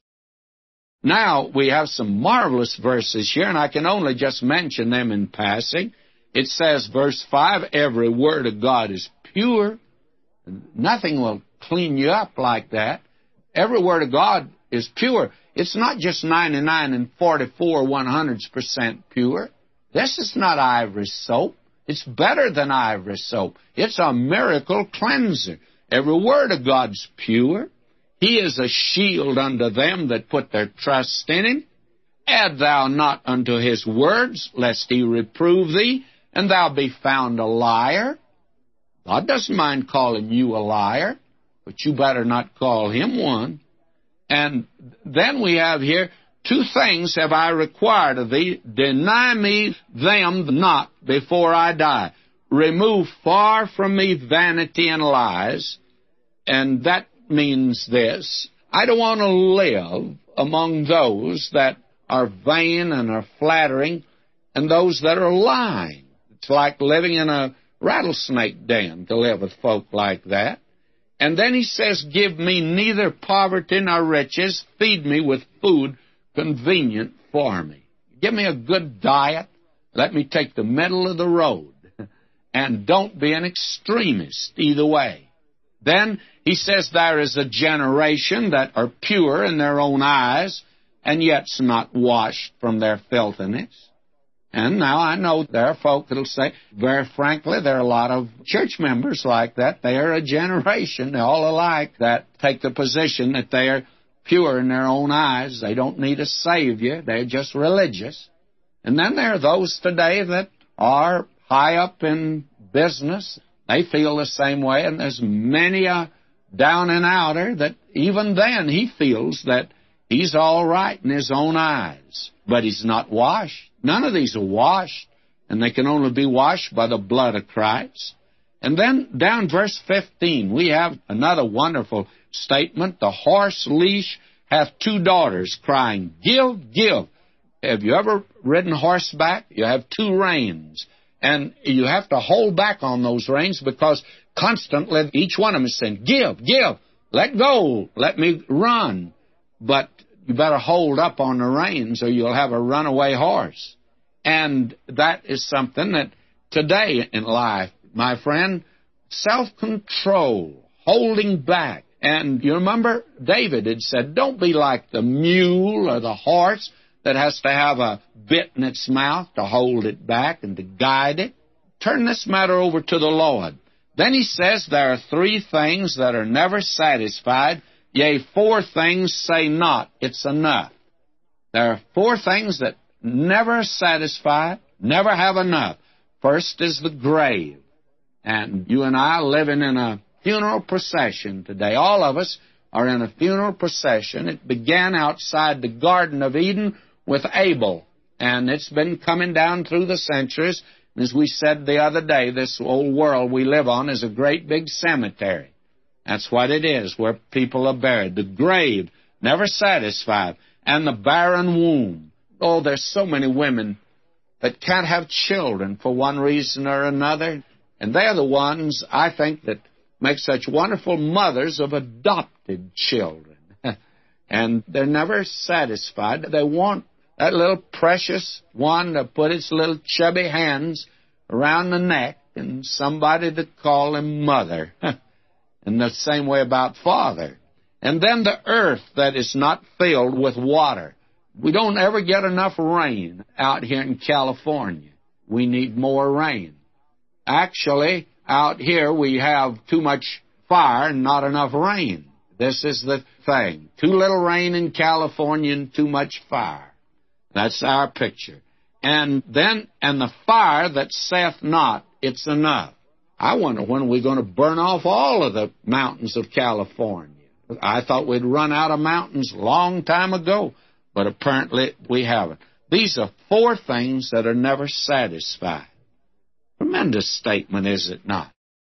Now, we have some marvelous verses here, and I can only just mention them in passing. It says, verse five, every word of God is pure. Nothing will clean you up like that. Every word of God is pure. It's not just ninety-nine and forty-four one-hundredths percent pure. This is not ivory soap. It's better than ivory soap. It's a miracle cleanser. Every word of God's pure. He is a shield unto them that put their trust in Him. Add thou not unto His words, lest He reprove thee, and thou be found a liar. God doesn't mind calling you a liar, but you better not call Him one. And then we have here, two things have I required of thee. Deny me them not before I die. Remove far from me vanity and lies. And that means this: I don't want to live among those that are vain and are flattering and those that are lying. It's like living in a rattlesnake den to live with folk like that. And then he says, give me neither poverty nor riches, feed me with food convenient for me. Give me a good diet, let me take the middle of the road, and don't be an extremist either way. Then he says there is a generation that are pure in their own eyes, and yet's not washed from their filthiness. And now I know there are folk that will say, very frankly, there are a lot of church members like that. They are a generation, they're all alike, that take the position that they are pure in their own eyes. They don't need a Savior. They're just religious. And then there are those today that are high up in business. They feel the same way, and there's many a down and outer that even then he feels that he's all right in his own eyes, but he's not washed. None of these are washed, and they can only be washed by the blood of Christ. And then down verse fifteen, we have another wonderful statement. The horse leash hath two daughters, crying, give, give. Have you ever ridden horseback? You have two reins, and you have to hold back on those reins because constantly each one of them is saying, give, give, let go, let me run. But you better hold up on the reins or you'll have a runaway horse. And that is something that today in life, my friend, self-control, holding back. And you remember David had said, don't be like the mule or the horse that has to have a bit in its mouth to hold it back and to guide it. Turn this matter over to the Lord. Then he says there are three things that are never satisfied. Yea, four things say not, it's enough. There are four things that never satisfy, never have enough. First is the grave. And you and I are living in a funeral procession today. All of us are in a funeral procession. It began outside the Garden of Eden with Abel, and it's been coming down through the centuries. As we said the other day, this old world we live on is a great big cemetery. That's what it is, where people are buried. The grave, never satisfied, and the barren womb. Oh, there's so many women that can't have children for one reason or another, and they're the ones, I think, that make such wonderful mothers of adopted children. And they're never satisfied. They want that little precious one to put its little chubby hands around the neck and somebody to call him mother. And the same way about father. And then the earth that is not filled with water. We don't ever get enough rain out here in California. We need more rain. Actually, out here we have too much fire and not enough rain. This is the thing. Too little rain in California and too much fire. That's our picture. And then, and the fire that saith not, it's enough. I wonder when we're going to burn off all of the mountains of California. I thought we'd run out of mountains a long time ago, but apparently we haven't. These are four things that are never satisfied. Tremendous statement, is it not?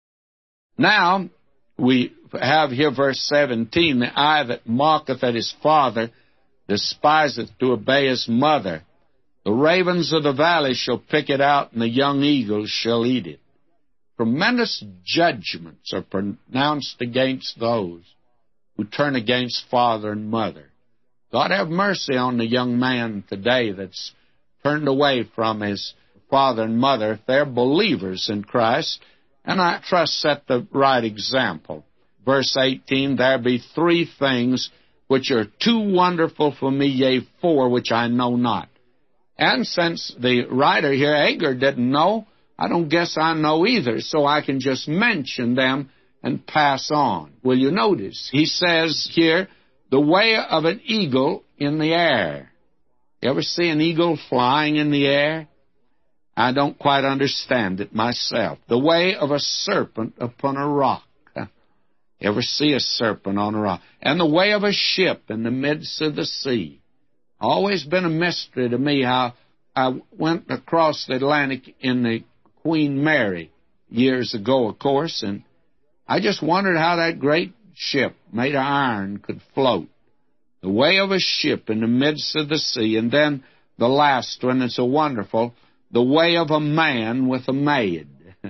Now, we have here verse seventeen, the eye that mocketh at his father despiseth to obey his mother. The ravens of the valley shall pick it out, and the young eagles shall eat it. Tremendous judgments are pronounced against those who turn against father and mother. God have mercy on the young man today that's turned away from his father and mother, if they're believers in Christ, and I trust set the right example. Verse eighteen, there be three things which are too wonderful for me, yea, four which I know not. And since the writer here, Agur, didn't know, I don't guess I know either, so I can just mention them and pass on. Will you notice? He says here, the way of an eagle in the air. You ever see an eagle flying in the air? I don't quite understand it myself. The way of a serpent upon a rock. You ever see a serpent on a rock? And the way of a ship in the midst of the sea. Always been a mystery to me how I went across the Atlantic in the Queen Mary years ago, of course, and I just wondered how that great ship made of iron could float. The way of a ship in the midst of the sea. And then the last one, it's so wonderful, the way of a man with a maid.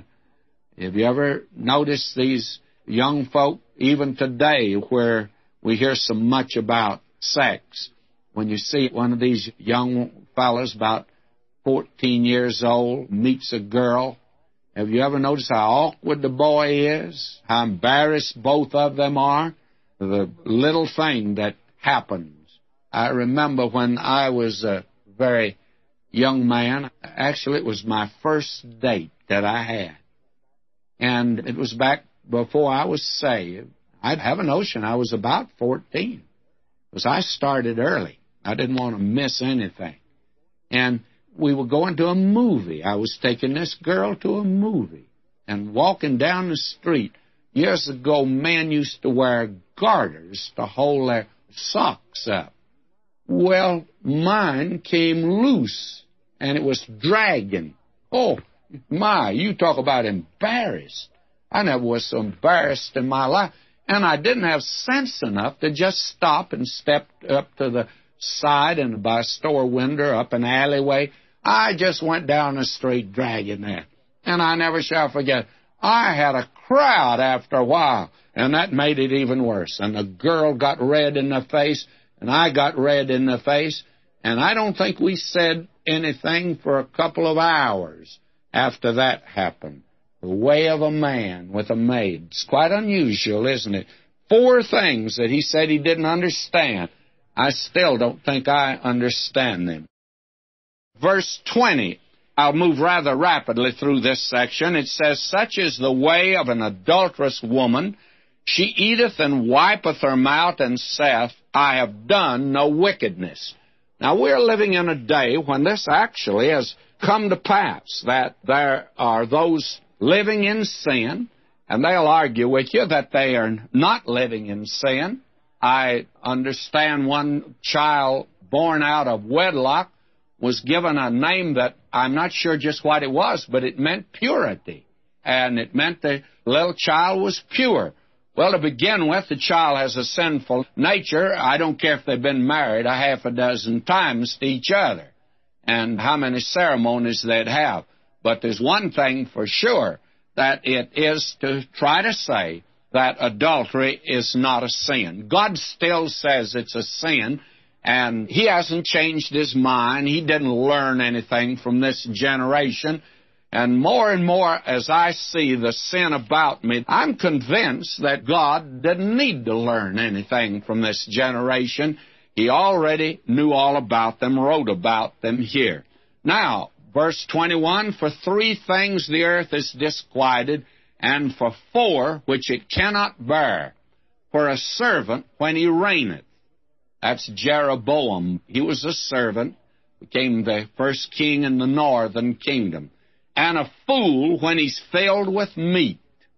Have you ever noticed these young folk, even today, where we hear so much about sex? When you see one of these young fellows, about fourteen years old, meets a girl, have you ever noticed how awkward the boy is? How embarrassed both of them are? The little thing that happens. I remember when I was a very young man, actually it was my first date that I had. And it was back before I was saved. I'd have a notion I was about fourteen, because I started early. I didn't want to miss anything. And we were going to a movie. I was taking this girl to a movie and walking down the street. Years ago, men used to wear garters to hold their socks up. Well, mine came loose, and it was dragging. Oh, my, you talk about embarrassed. I never was so embarrassed in my life. And I didn't have sense enough to just stop and step up to the side and by a store window, up an alleyway. I just went down the street dragging that. And I never shall forget, I had a crowd after a while, and that made it even worse. And the girl got red in the face, and I got red in the face, and I don't think we said anything for a couple of hours after that happened. The way of a man with a maid. It's quite unusual, isn't it? Four things that he said he didn't understand. I still don't think I understand them. Verse twenty, I'll move rather rapidly through this section. It says, such is the way of an adulterous woman. She eateth and wipeth her mouth and saith, I have done no wickedness. Now, we're living in a day when this actually has come to pass, that there are those living in sin, and they'll argue with you that they are not living in sin. I understand one child born out of wedlock was given a name that I'm not sure just what it was, but it meant purity. And it meant the little child was pure. Well, to begin with, the child has a sinful nature. I don't care if they've been married a half a dozen times to each other and how many ceremonies they'd have. But there's one thing for sure, that it is to try to say that adultery is not a sin. God still says it's a sin, and He hasn't changed His mind. He didn't learn anything from this generation. And more and more as I see the sin about me, I'm convinced that God didn't need to learn anything from this generation. He already knew all about them, wrote about them here. Now, verse twenty-one, for three things the earth is disquieted, and for four which it cannot bear. For a servant when he reigneth. That's Jeroboam. He was a servant, became the first king in the northern kingdom. And a fool when he's filled with meat.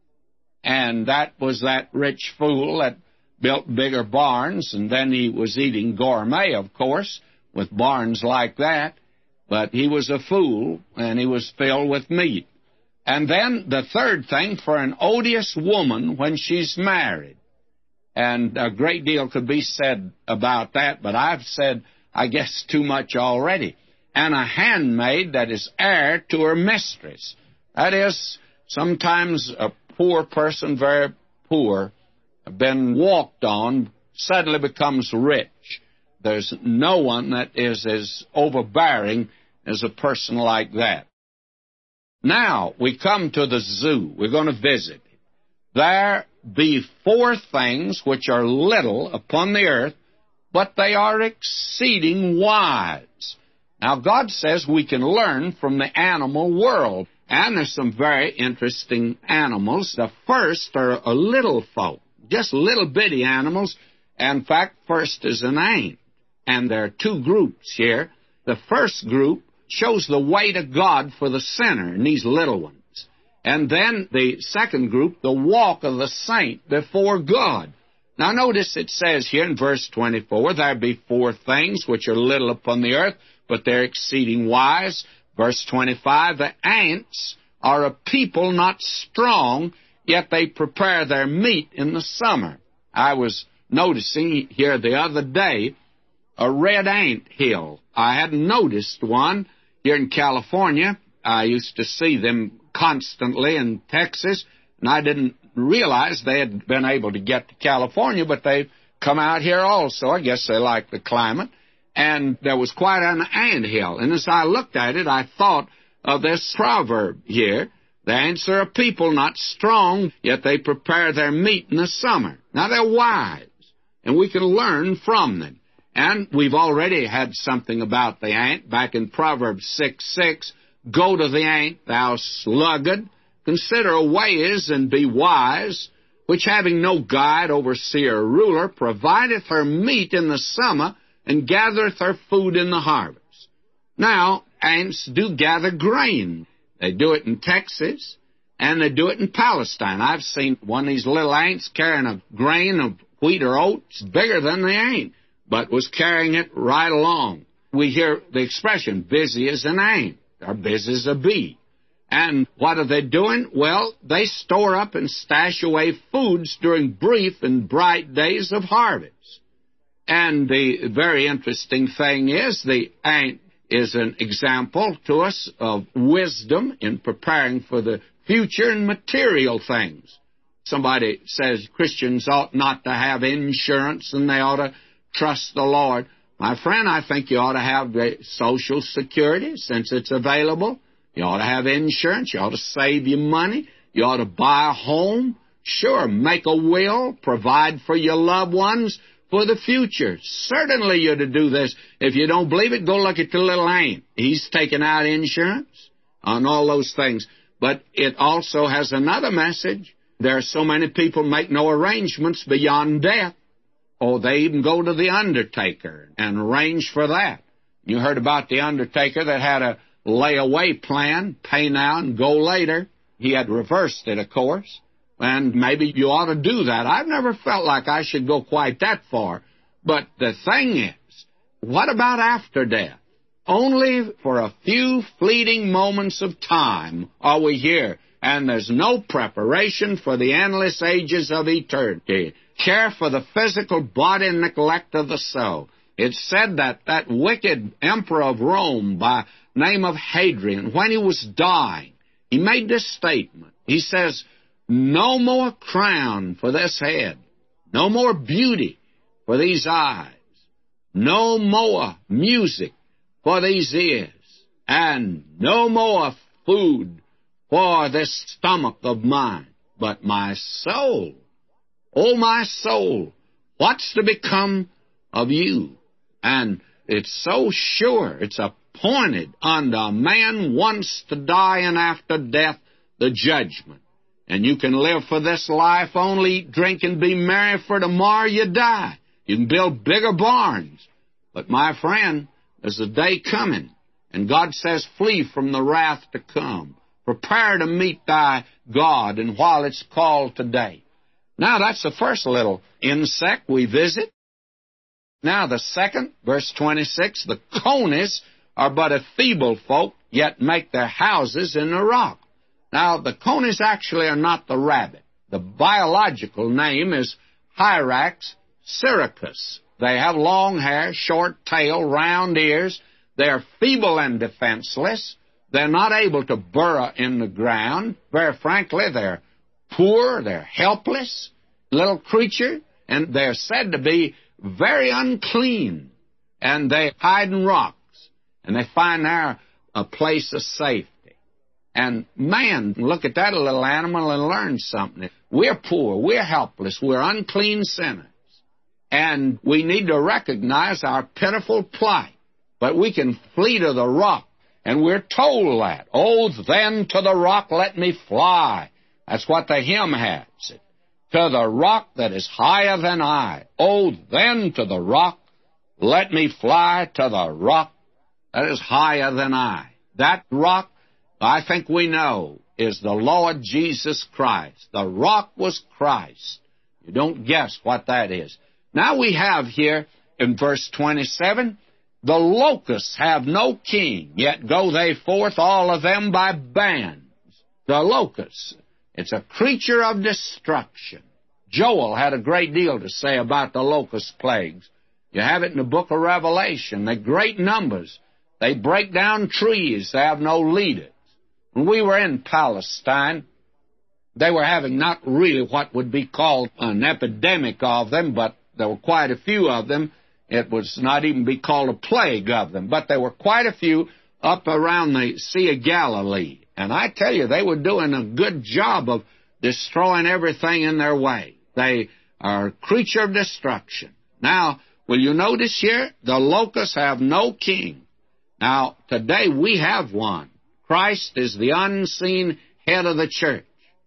And that was that rich fool that built bigger barns, and then he was eating gourmet, of course, with barns like that. But he was a fool, and he was filled with meat. And then the third thing, for an odious woman when she's married. And a great deal could be said about that, but I've said, I guess, too much already. And a handmaid that is heir to her mistress. That is, sometimes a poor person, very poor, been walked on, suddenly becomes rich. There's no one that is as overbearing as a person like that. Now, we come to the zoo. We're going to visit. There be four things which are little upon the earth, but they are exceeding wise. Now, God says we can learn from the animal world, and there's some very interesting animals. The first are a little folk, just little bitty animals. In fact, first is an ant, and there are two groups here. The first group shows the way to God for the sinner, and these little ones. And then the second group, the walk of the saint before God. Now notice it says here in verse twenty-four, there be four things which are little upon the earth, but they're exceeding wise. Verse twenty-five, the ants are a people not strong, yet they prepare their meat in the summer. I was noticing here the other day a red ant hill. I hadn't noticed one here in California. I used to see them constantly in Texas, and I didn't realize they had been able to get to California, but they've come out here also. I guess they like the climate. And there was quite an ant hill. And as I looked at it, I thought of this proverb here. The ants are a people not strong, yet they prepare their meat in the summer. Now, they're wise, and we can learn from them. And we've already had something about the ant back in Proverbs six six. Go to the ant, thou sluggard, consider a way is and be wise, which having no guide, overseer, or ruler, provideth her meat in the summer, and gathereth her food in the harvest. Now, ants do gather grain. They do it in Texas, and they do it in Palestine. I've seen one of these little ants carrying a grain of wheat or oats bigger than the ant, but was carrying it right along. We hear the expression, busy as an ant, or busy as a bee. And what are they doing? Well, they store up and stash away foods during brief and bright days of harvest. And the very interesting thing is the ant is an example to us of wisdom in preparing for the future and material things. Somebody says Christians ought not to have insurance and they ought to trust the Lord. My friend, I think you ought to have the Social Security since it's available. You ought to have insurance. You ought to save your money. You ought to buy a home. Sure, make a will, provide for your loved ones for the future. Certainly you're to do this. If you don't believe it, go look at the little ant. He's taking out insurance on all those things. But it also has another message. There are so many people make no arrangements beyond death. Oh, they even go to the undertaker and arrange for that. You heard about the undertaker that had a layaway plan, pay now and go later. He had reversed it, of course. And maybe you ought to do that. I've never felt like I should go quite that far. But the thing is, what about after death? Only for a few fleeting moments of time are we here, and there's no preparation for the endless ages of eternity. Care for the physical body and neglect of the soul. It's said that that wicked emperor of Rome by name of Hadrian, when he was dying, he made this statement. He says, no more crown for this head, no more beauty for these eyes, no more music for these ears, and no more food for this stomach of mine, but my soul. Oh, my soul, what's to become of you? And it's so sure, it's appointed unto a man once to die, and after death the judgment. And you can live for this life only, eat, drink, and be merry, for tomorrow you die. You can build bigger barns. But, my friend, there's a day coming, and God says, flee from the wrath to come. Prepare to meet thy God, and while it's called today. Now, that's the first little insect we visit. Now, the second, verse twenty-six, the conies are but a feeble folk, yet make their houses in the rock. Now, the conies actually are not the rabbit. The biological name is Hyrax syracus. They have long hair, short tail, round ears. They're feeble and defenseless. They're not able to burrow in the ground. Very frankly, they're poor, they're helpless, little creature, and they're said to be very unclean. And they hide in rocks, and they find there a place of safety. And man, look at that little animal and learn something. We're poor, we're helpless, we're unclean sinners. And we need to recognize our pitiful plight. But we can flee to the rock, and we're told that. Oh, then to the rock let me fly. That's what the hymn has. To the rock that is higher than I. Oh, then to the rock let me fly, to the rock that is higher than I. That rock, I think we know, is the Lord Jesus Christ. The rock was Christ. You don't guess what that is. Now we have here in verse twenty-seven, the locusts have no king, yet go they forth all of them by bands. The locusts, it's a creature of destruction. Joel had a great deal to say about the locust plagues. You have it in the book of Revelation. They're great numbers. They break down trees. They have no leaders. When we were in Palestine, they were having not really what would be called an epidemic of them, but there were quite a few of them. It was not even be called a plague of them, but there were quite a few up around the Sea of Galilee. And I tell you, they were doing a good job of destroying everything in their way. They are a creature of destruction. Now, will you notice here, the locusts have no king. Now, today we have one. Christ is the unseen head of the church.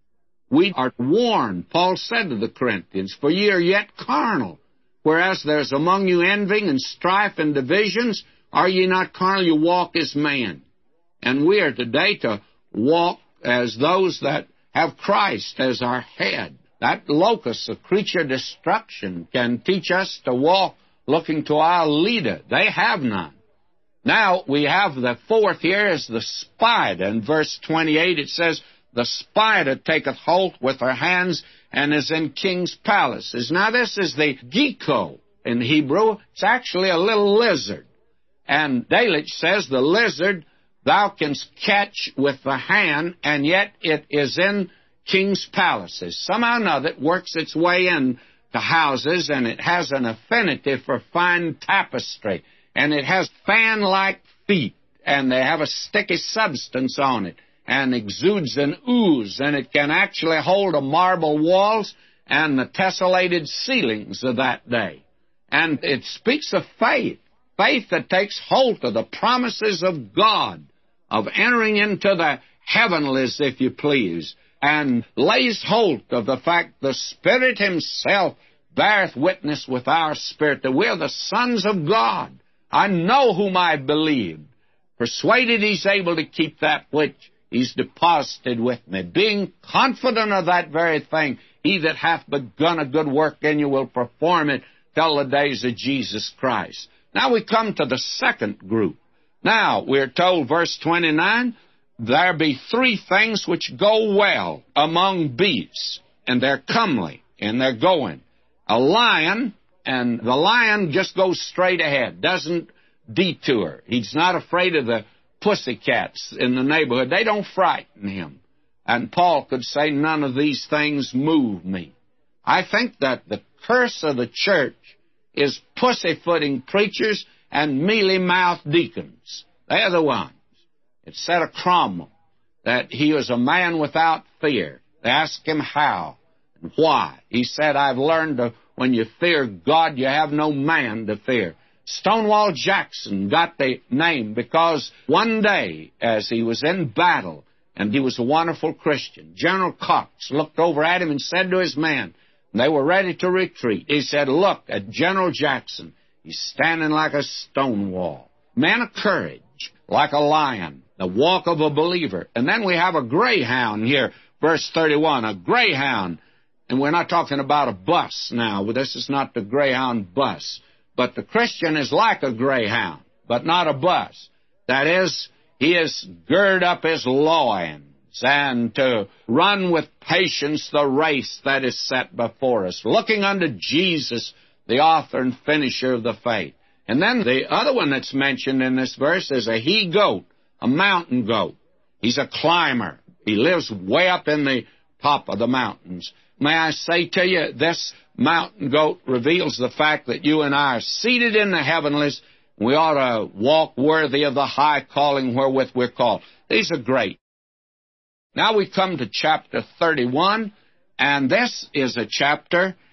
We are warned, Paul said to the Corinthians, for ye are yet carnal, whereas there's among you envying and strife and divisions. Are ye not carnal? You walk as men. And we are today to walk as those that have Christ as our head. That locust, a creature of destruction, can teach us to walk looking to our leader. They have none. Now, we have the fourth here is the spider. In verse twenty-eight, it says, the spider taketh hold with her hands and is in king's palaces. Now, this is the gecko in Hebrew. It's actually a little lizard. And Delitzsch says the lizard thou canst catch with the hand, and yet it is in king's palaces. Somehow or another, it works its way in to houses, and it has an affinity for fine tapestry. And it has fan-like feet, and they have a sticky substance on it, and exudes an ooze, and it can actually hold the marble walls and the tessellated ceilings of that day. And it speaks of faith, faith that takes hold of the promises of God, of entering into the heavenlies, if you please, and lays hold of the fact the Spirit Himself beareth witness with our spirit that we're the sons of God. I know whom I believe, persuaded He's able to keep that which He's deposited with me, being confident of that very thing. He that hath begun a good work in you will perform it till the days of Jesus Christ. Now we come to the second group. Now, we're told, verse twenty-nine, there be three things which go well among beasts, and they're comely, and they're going. A lion, and the lion just goes straight ahead, doesn't detour. He's not afraid of the pussycats in the neighborhood. They don't frighten him. And Paul could say, none of these things move me. I think that the curse of the church is pussyfooting preachers and mealy-mouthed deacons. They're the ones. It said of Cromwell that he was a man without fear. They asked him how and why. He said, I've learned to, when you fear God, you have no man to fear. Stonewall Jackson got the name because one day, as he was in battle, and he was a wonderful Christian, General Cox looked over at him and said to his men, and they were ready to retreat, he said, look at General Jackson. He's standing like a stone wall. Man of courage, like a lion, the walk of a believer. And then we have a greyhound here, verse thirty-one, a greyhound. And we're not talking about a bus now. This is not the Greyhound bus. But the Christian is like a greyhound, but not a bus. That is, he is gird up his loins and to run with patience the race that is set before us, looking unto Jesus, the author and finisher of the faith. And then the other one that's mentioned in this verse is a he-goat, a mountain goat. He's a climber. He lives way up in the top of the mountains. May I say to you, this mountain goat reveals the fact that you and I are seated in the heavenlies. We ought to walk worthy of the high calling wherewith we're called. These are great. Now we come to chapter thirty-one, and this is a chapter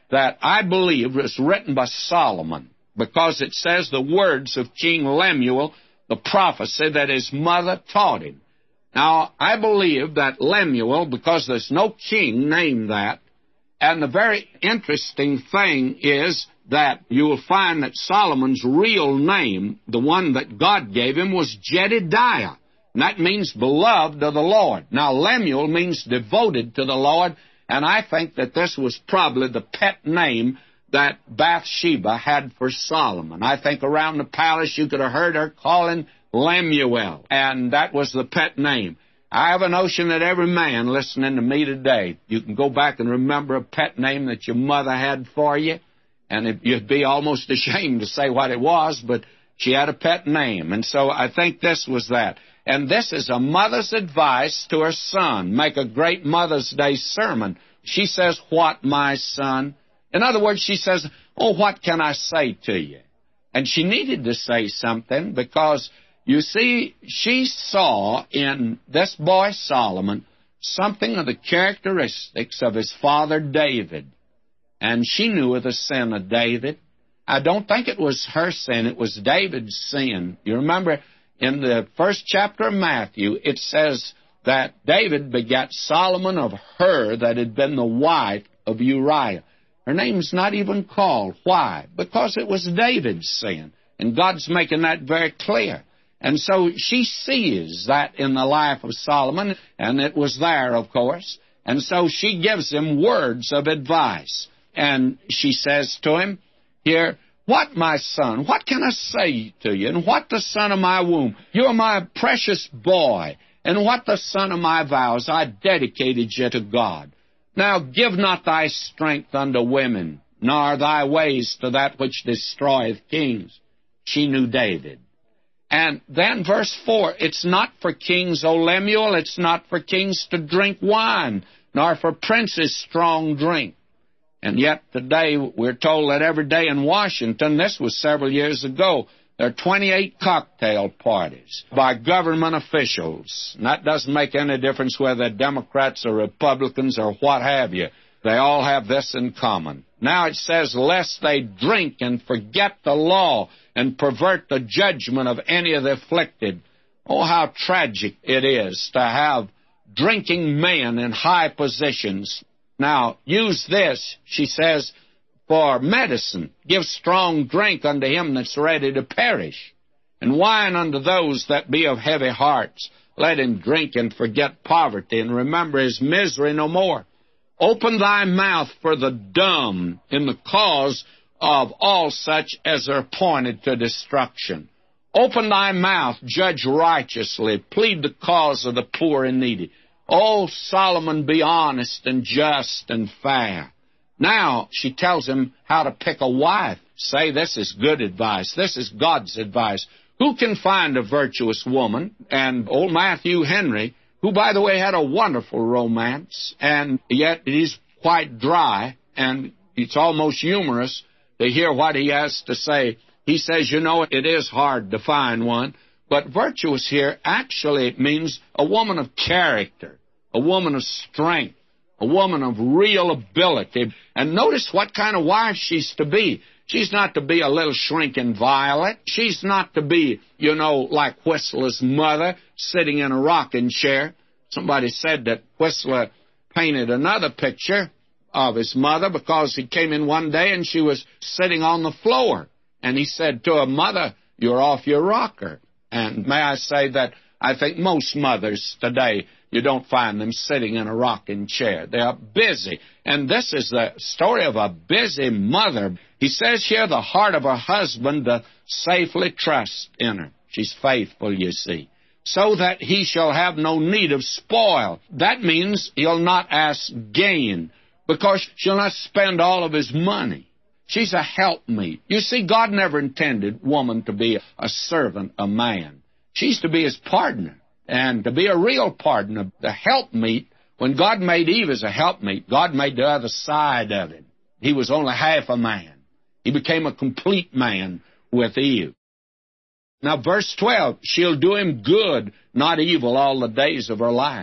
that I believe was written by Solomon, because it says the words of King Lemuel, the prophecy that his mother taught him. Now, I believe that Lemuel, because there's no king named that, and the very interesting thing is that you will find that Solomon's real name, the one that God gave him, was Jedidiah. And that means beloved of the Lord. Now, Lemuel means devoted to the Lord, and I think that this was probably the pet name that Bathsheba had for Solomon. I think around the palace you could have heard her calling Lemuel, and that was the pet name. I have a notion that every man listening to me today, you can go back and remember a pet name that your mother had for you, and it, you'd be almost ashamed to say what it was, but she had a pet name, and so I think this was that. And this is a mother's advice to her son. Make a great Mother's Day sermon. She says, "What, my son?" In other words, she says, "Oh, what can I say to you?" And she needed to say something because, you see, she saw in this boy Solomon something of the characteristics of his father David. And she knew of the sin of David. I don't think it was her sin, it was David's sin. You remember in the first chapter of Matthew, it says that David begat Solomon of her that had been the wife of Uriah. Her name's not even called. Why? Because it was David's sin. And God's making that very clear. And so she sees that in the life of Solomon, and it was there, of course. And so she gives him words of advice. And she says to him here, "What, my son, what can I say to you? And what the son of my womb? You are my precious boy. And what the son of my vows? I dedicated you to God. Now give not thy strength unto women, nor thy ways to that which destroyeth kings." She knew David. And then verse four, "It's not for kings, O Lemuel, it's not for kings to drink wine, nor for princes strong drink." And yet today we're told that every day in Washington, this was several years ago, there are twenty-eight cocktail parties by government officials. And that doesn't make any difference whether they're Democrats or Republicans or what have you. They all have this in common. Now it says, "Lest they drink and forget the law and pervert the judgment of any of the afflicted." Oh, how tragic it is to have drinking men in high positions. Now, use this, she says, "for medicine. Give strong drink unto him that's ready to perish, and wine unto those that be of heavy hearts. Let him drink and forget poverty, and remember his misery no more. Open thy mouth for the dumb in the cause of all such as are appointed to destruction. Open thy mouth, judge righteously, plead the cause of the poor and needy. Oh, Solomon, be honest and just and fair." Now she tells him how to pick a wife. Say, this is good advice. This is God's advice. Who can find a virtuous woman? And old Matthew Henry, who, by the way, had a wonderful romance, and yet it is quite dry, and it's almost humorous to hear what he has to say. He says, you know, it is hard to find one, but virtuous here actually means a woman of character, a woman of strength, a woman of real ability. And notice what kind of wife she's to be. She's not to be a little shrinking violet. She's not to be, you know, like Whistler's mother, sitting in a rocking chair. Somebody said that Whistler painted another picture of his mother because he came in one day and she was sitting on the floor. And he said to her, "Mother, you're off your rocker." And may I say that I think most mothers today, you don't find them sitting in a rocking chair. They are busy. And this is the story of a busy mother. He says here, the heart of her husband doth safely trust in her. She's faithful, you see. So that he shall have no need of spoil. That means he'll not ask gain, because she'll not spend all of his money. She's a helpmeet. You see, God never intended woman to be a servant, a man. She's to be his partner, and to be a real partner, the helpmeet. When God made Eve as a helpmeet, God made the other side of him. He was only half a man. He became a complete man with Eve. Now, verse twelve, she'll do him good, not evil, all the days of her life.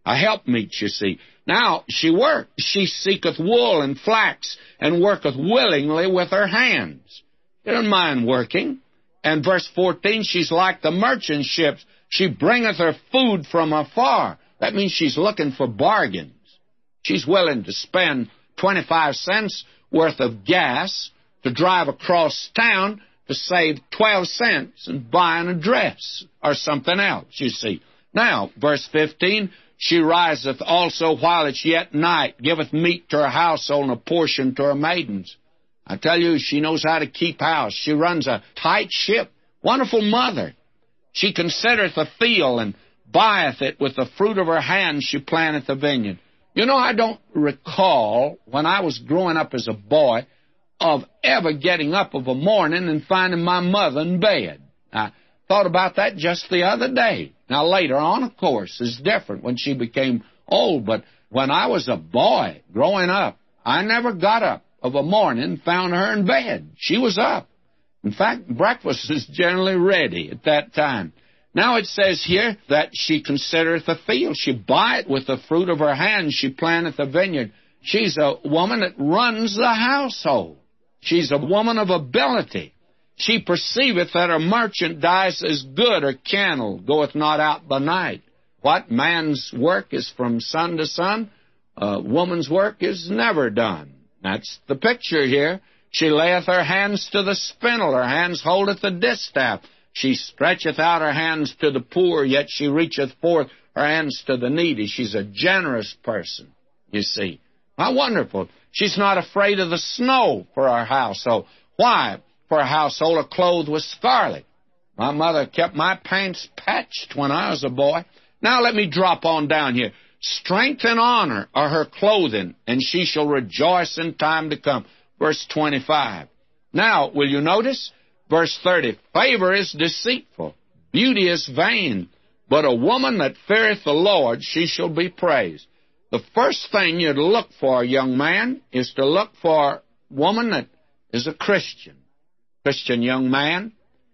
a helpmeet, you see. Now, she worked. She seeketh wool and flax, and worketh willingly with her hands. She doesn't mind working. And verse fourteen, she's like the merchant ships. She bringeth her food from afar. That means she's looking for bargains. She's willing to spend twenty-five cents worth of gas to drive across town to save twelve cents in buying a dress or something else, you see. Now, verse fifteen, she riseth also while it's yet night, giveth meat to her household and a portion to her maidens. I tell you, she knows how to keep house. She runs a tight ship. Wonderful mother. She considereth a field and buyeth it. With the fruit of her hands she planteth a vineyard. You know, I don't recall, when I was growing up as a boy, of ever getting up of a morning and finding my mother in bed. I thought about that just the other day. Now, later on, of course, is different when she became old. But when I was a boy growing up, I never got up of a morning and found her in bed. She was up. In fact, breakfast is generally ready at that time. Now it says here that she considereth a field. She buyeth with the fruit of her hands. She planteth a vineyard. She's a woman that runs the household. She's a woman of ability. She perceiveth that her merchandise is good. Her candle goeth not out by night. What? Man's work is from sun to sun. Uh, woman's work is never done. That's the picture here. She layeth her hands to the spindle. Her hands holdeth the distaff. She stretcheth out her hands to the poor, yet she reacheth forth her hands to the needy. She's a generous person, you see. How wonderful. She's not afraid of the snow for our household. Why? For a household clothed with scarlet. My mother kept my pants patched when I was a boy. Now let me drop on down here. Strength and honor are her clothing, and she shall rejoice in time to come. Verse twenty-five. Now, will you notice? Verse thirty. Favor is deceitful. Beauty is vain. But a woman that feareth the Lord, she shall be praised. The first thing you'd look for, young man, is to look for a woman that is a Christian. Christian young man.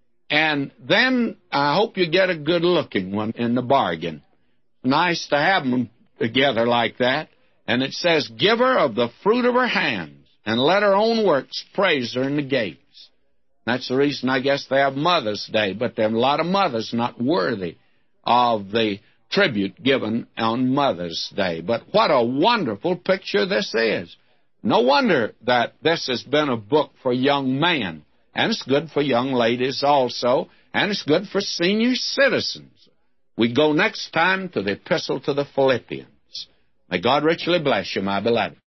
And then I hope you get a good-looking one in the bargain. Nice to have them together like that. And it says, give her of the fruit of her hands, and let her own works praise her in the gates. That's the reason, I guess, they have Mother's Day, but there are a lot of mothers not worthy of the tribute given on Mother's Day. But what a wonderful picture this is. No wonder that this has been a book for young men, and it's good for young ladies also, and it's good for senior citizens. We go next time to the Epistle to the Philippians. May God richly bless you, my beloved.